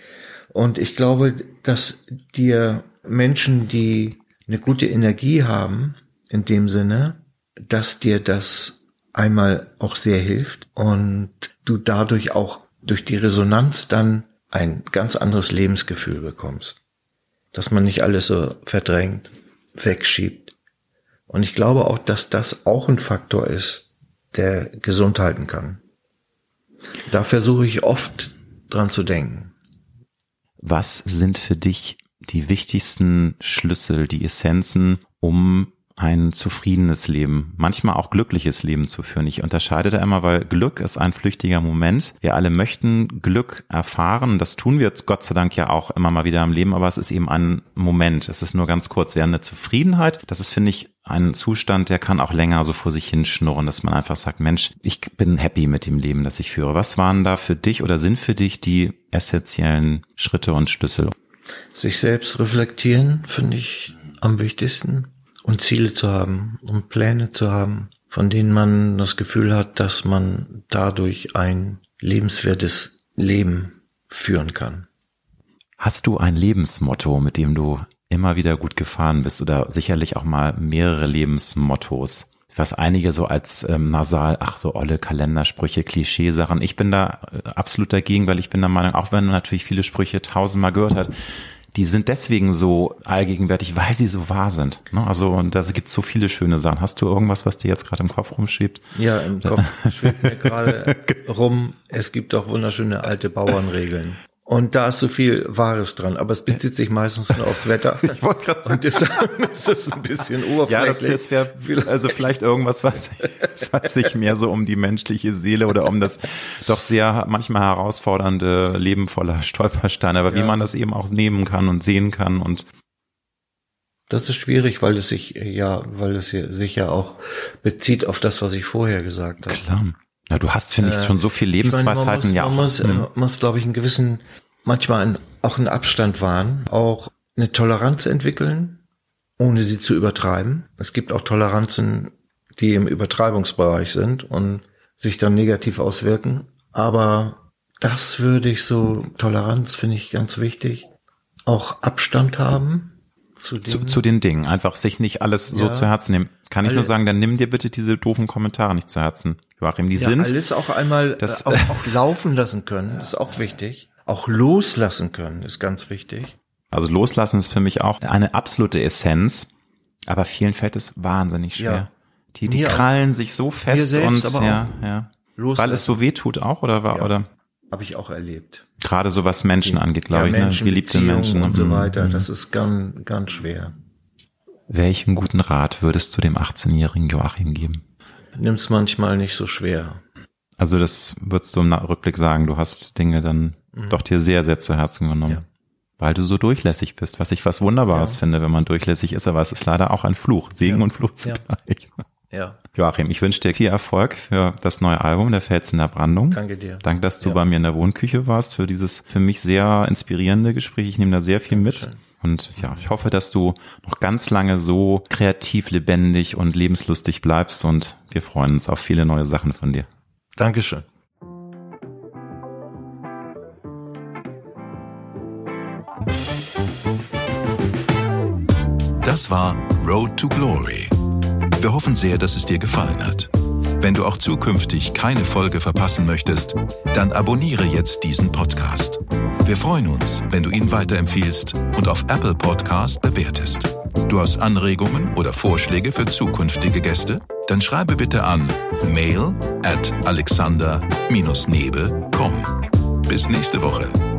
Speaker 3: Und ich glaube, dass dir Menschen, die eine gute Energie haben, in dem Sinne, dass dir das einmal auch sehr hilft und du dadurch auch durch die Resonanz dann ein ganz anderes Lebensgefühl bekommst. Dass man nicht alles so verdrängt, wegschiebt. Und ich glaube auch, dass das auch ein Faktor ist, der gesund halten kann. Da versuche ich oft dran zu denken.
Speaker 1: Was sind für dich die wichtigsten Schlüssel, die Essenzen, um ein zufriedenes Leben, manchmal auch glückliches Leben zu führen? Ich unterscheide da immer, weil Glück ist ein flüchtiger Moment. Wir alle möchten Glück erfahren. Das tun wir jetzt Gott sei Dank ja auch immer mal wieder im Leben, aber es ist eben ein Moment. Es ist nur ganz kurz. Während eine Zufriedenheit, das ist, finde ich, ein Zustand, der kann auch länger so vor sich hinschnurren, dass man einfach sagt, Mensch, ich bin happy mit dem Leben, das ich führe. Was waren da für dich oder sind für dich die essentiellen Schritte und Schlüssel?
Speaker 3: Sich selbst reflektieren, finde ich am wichtigsten. Und Ziele zu haben und Pläne zu haben, von denen man das Gefühl hat, dass man dadurch ein lebenswertes Leben führen kann.
Speaker 1: Hast du ein Lebensmotto, mit dem du immer wieder gut gefahren bist oder sicherlich auch mal mehrere Lebensmottos? Was einige so als nasal, so olle Kalendersprüche, Klischeesachen. Ich bin da absolut dagegen, weil ich bin der Meinung, auch wenn man natürlich viele Sprüche tausendmal gehört hat, die sind deswegen so allgegenwärtig, weil sie so wahr sind. Ne? Also und da gibt es so viele schöne Sachen. Hast du irgendwas, was dir jetzt gerade im Kopf rumschwebt?
Speaker 3: Ja, im Kopf schwebt mir gerade rum, es gibt doch wunderschöne alte Bauernregeln. Und da ist so viel Wahres dran, aber es bezieht sich meistens nur aufs Wetter.
Speaker 1: Ich wollte gerade sagen.
Speaker 3: Und deshalb ist es ein bisschen oberflächlich.
Speaker 1: Ja, das wäre also vielleicht irgendwas, was sich mehr so um die menschliche Seele oder um das doch sehr manchmal herausfordernde Leben voller Stolpersteine, aber wie man das eben auch nehmen kann und sehen kann und
Speaker 3: das ist schwierig, weil es sich ja auch bezieht auf das, was ich vorher gesagt habe.
Speaker 1: Klar. Ja, du hast, finde ich, schon so viel Lebensweisheiten.
Speaker 3: Man muss, glaube ich, manchmal auch einen Abstand wahren, auch eine Toleranz entwickeln, ohne sie zu übertreiben. Es gibt auch Toleranzen, die im Übertreibungsbereich sind und sich dann negativ auswirken. Aber Toleranz finde ich ganz wichtig. Auch Abstand haben.
Speaker 1: Zu den Dingen. Einfach sich nicht alles so zu Herzen nehmen. Kann ich nur sagen, dann nimm dir bitte diese doofen Kommentare nicht zu Herzen, Joachim. Die sind
Speaker 3: alles auch einmal auch laufen lassen können, ist auch wichtig. Auch loslassen können, ist ganz wichtig.
Speaker 1: Also loslassen ist für mich auch eine absolute Essenz, aber vielen fällt es wahnsinnig schwer. Ja. Die krallen sich so fest
Speaker 3: selbst,
Speaker 1: und
Speaker 3: aber
Speaker 1: weil es so weh tut auch oder
Speaker 3: habe ich auch erlebt.
Speaker 1: Gerade so was Menschen angeht, glaube ich,
Speaker 3: Menschen,
Speaker 1: geliebte Menschen
Speaker 3: und so weiter, das ist ganz, ganz schwer.
Speaker 1: Welchen guten Rat würdest du dem 18-jährigen Joachim geben?
Speaker 3: Nimm's manchmal nicht so schwer.
Speaker 1: Also das würdest du im Rückblick sagen, du hast Dinge dann doch dir sehr, sehr zu Herzen genommen, weil du so durchlässig bist, was ich was Wunderbares finde, wenn man durchlässig ist, aber es ist leider auch ein Fluch, Segen und Fluch zugleich.
Speaker 3: Ja.
Speaker 1: Joachim, ich wünsche dir viel Erfolg für das neue Album, Der Fels in der Brandung.
Speaker 3: Danke dir.
Speaker 1: Danke, dass du bei mir in der Wohnküche warst, für dieses für mich sehr inspirierende Gespräch. Ich nehme da sehr viel mit. Und ich hoffe, dass du noch ganz lange so kreativ, lebendig und lebenslustig bleibst und wir freuen uns auf viele neue Sachen von dir.
Speaker 3: Dankeschön.
Speaker 2: Das war Road to Glory. Wir hoffen sehr, dass es dir gefallen hat. Wenn du auch zukünftig keine Folge verpassen möchtest, dann abonniere jetzt diesen Podcast. Wir freuen uns, wenn du ihn weiterempfiehlst und auf Apple Podcast bewertest. Du hast Anregungen oder Vorschläge für zukünftige Gäste? Dann schreibe bitte an mail@alexander-nebe.com. Bis nächste Woche.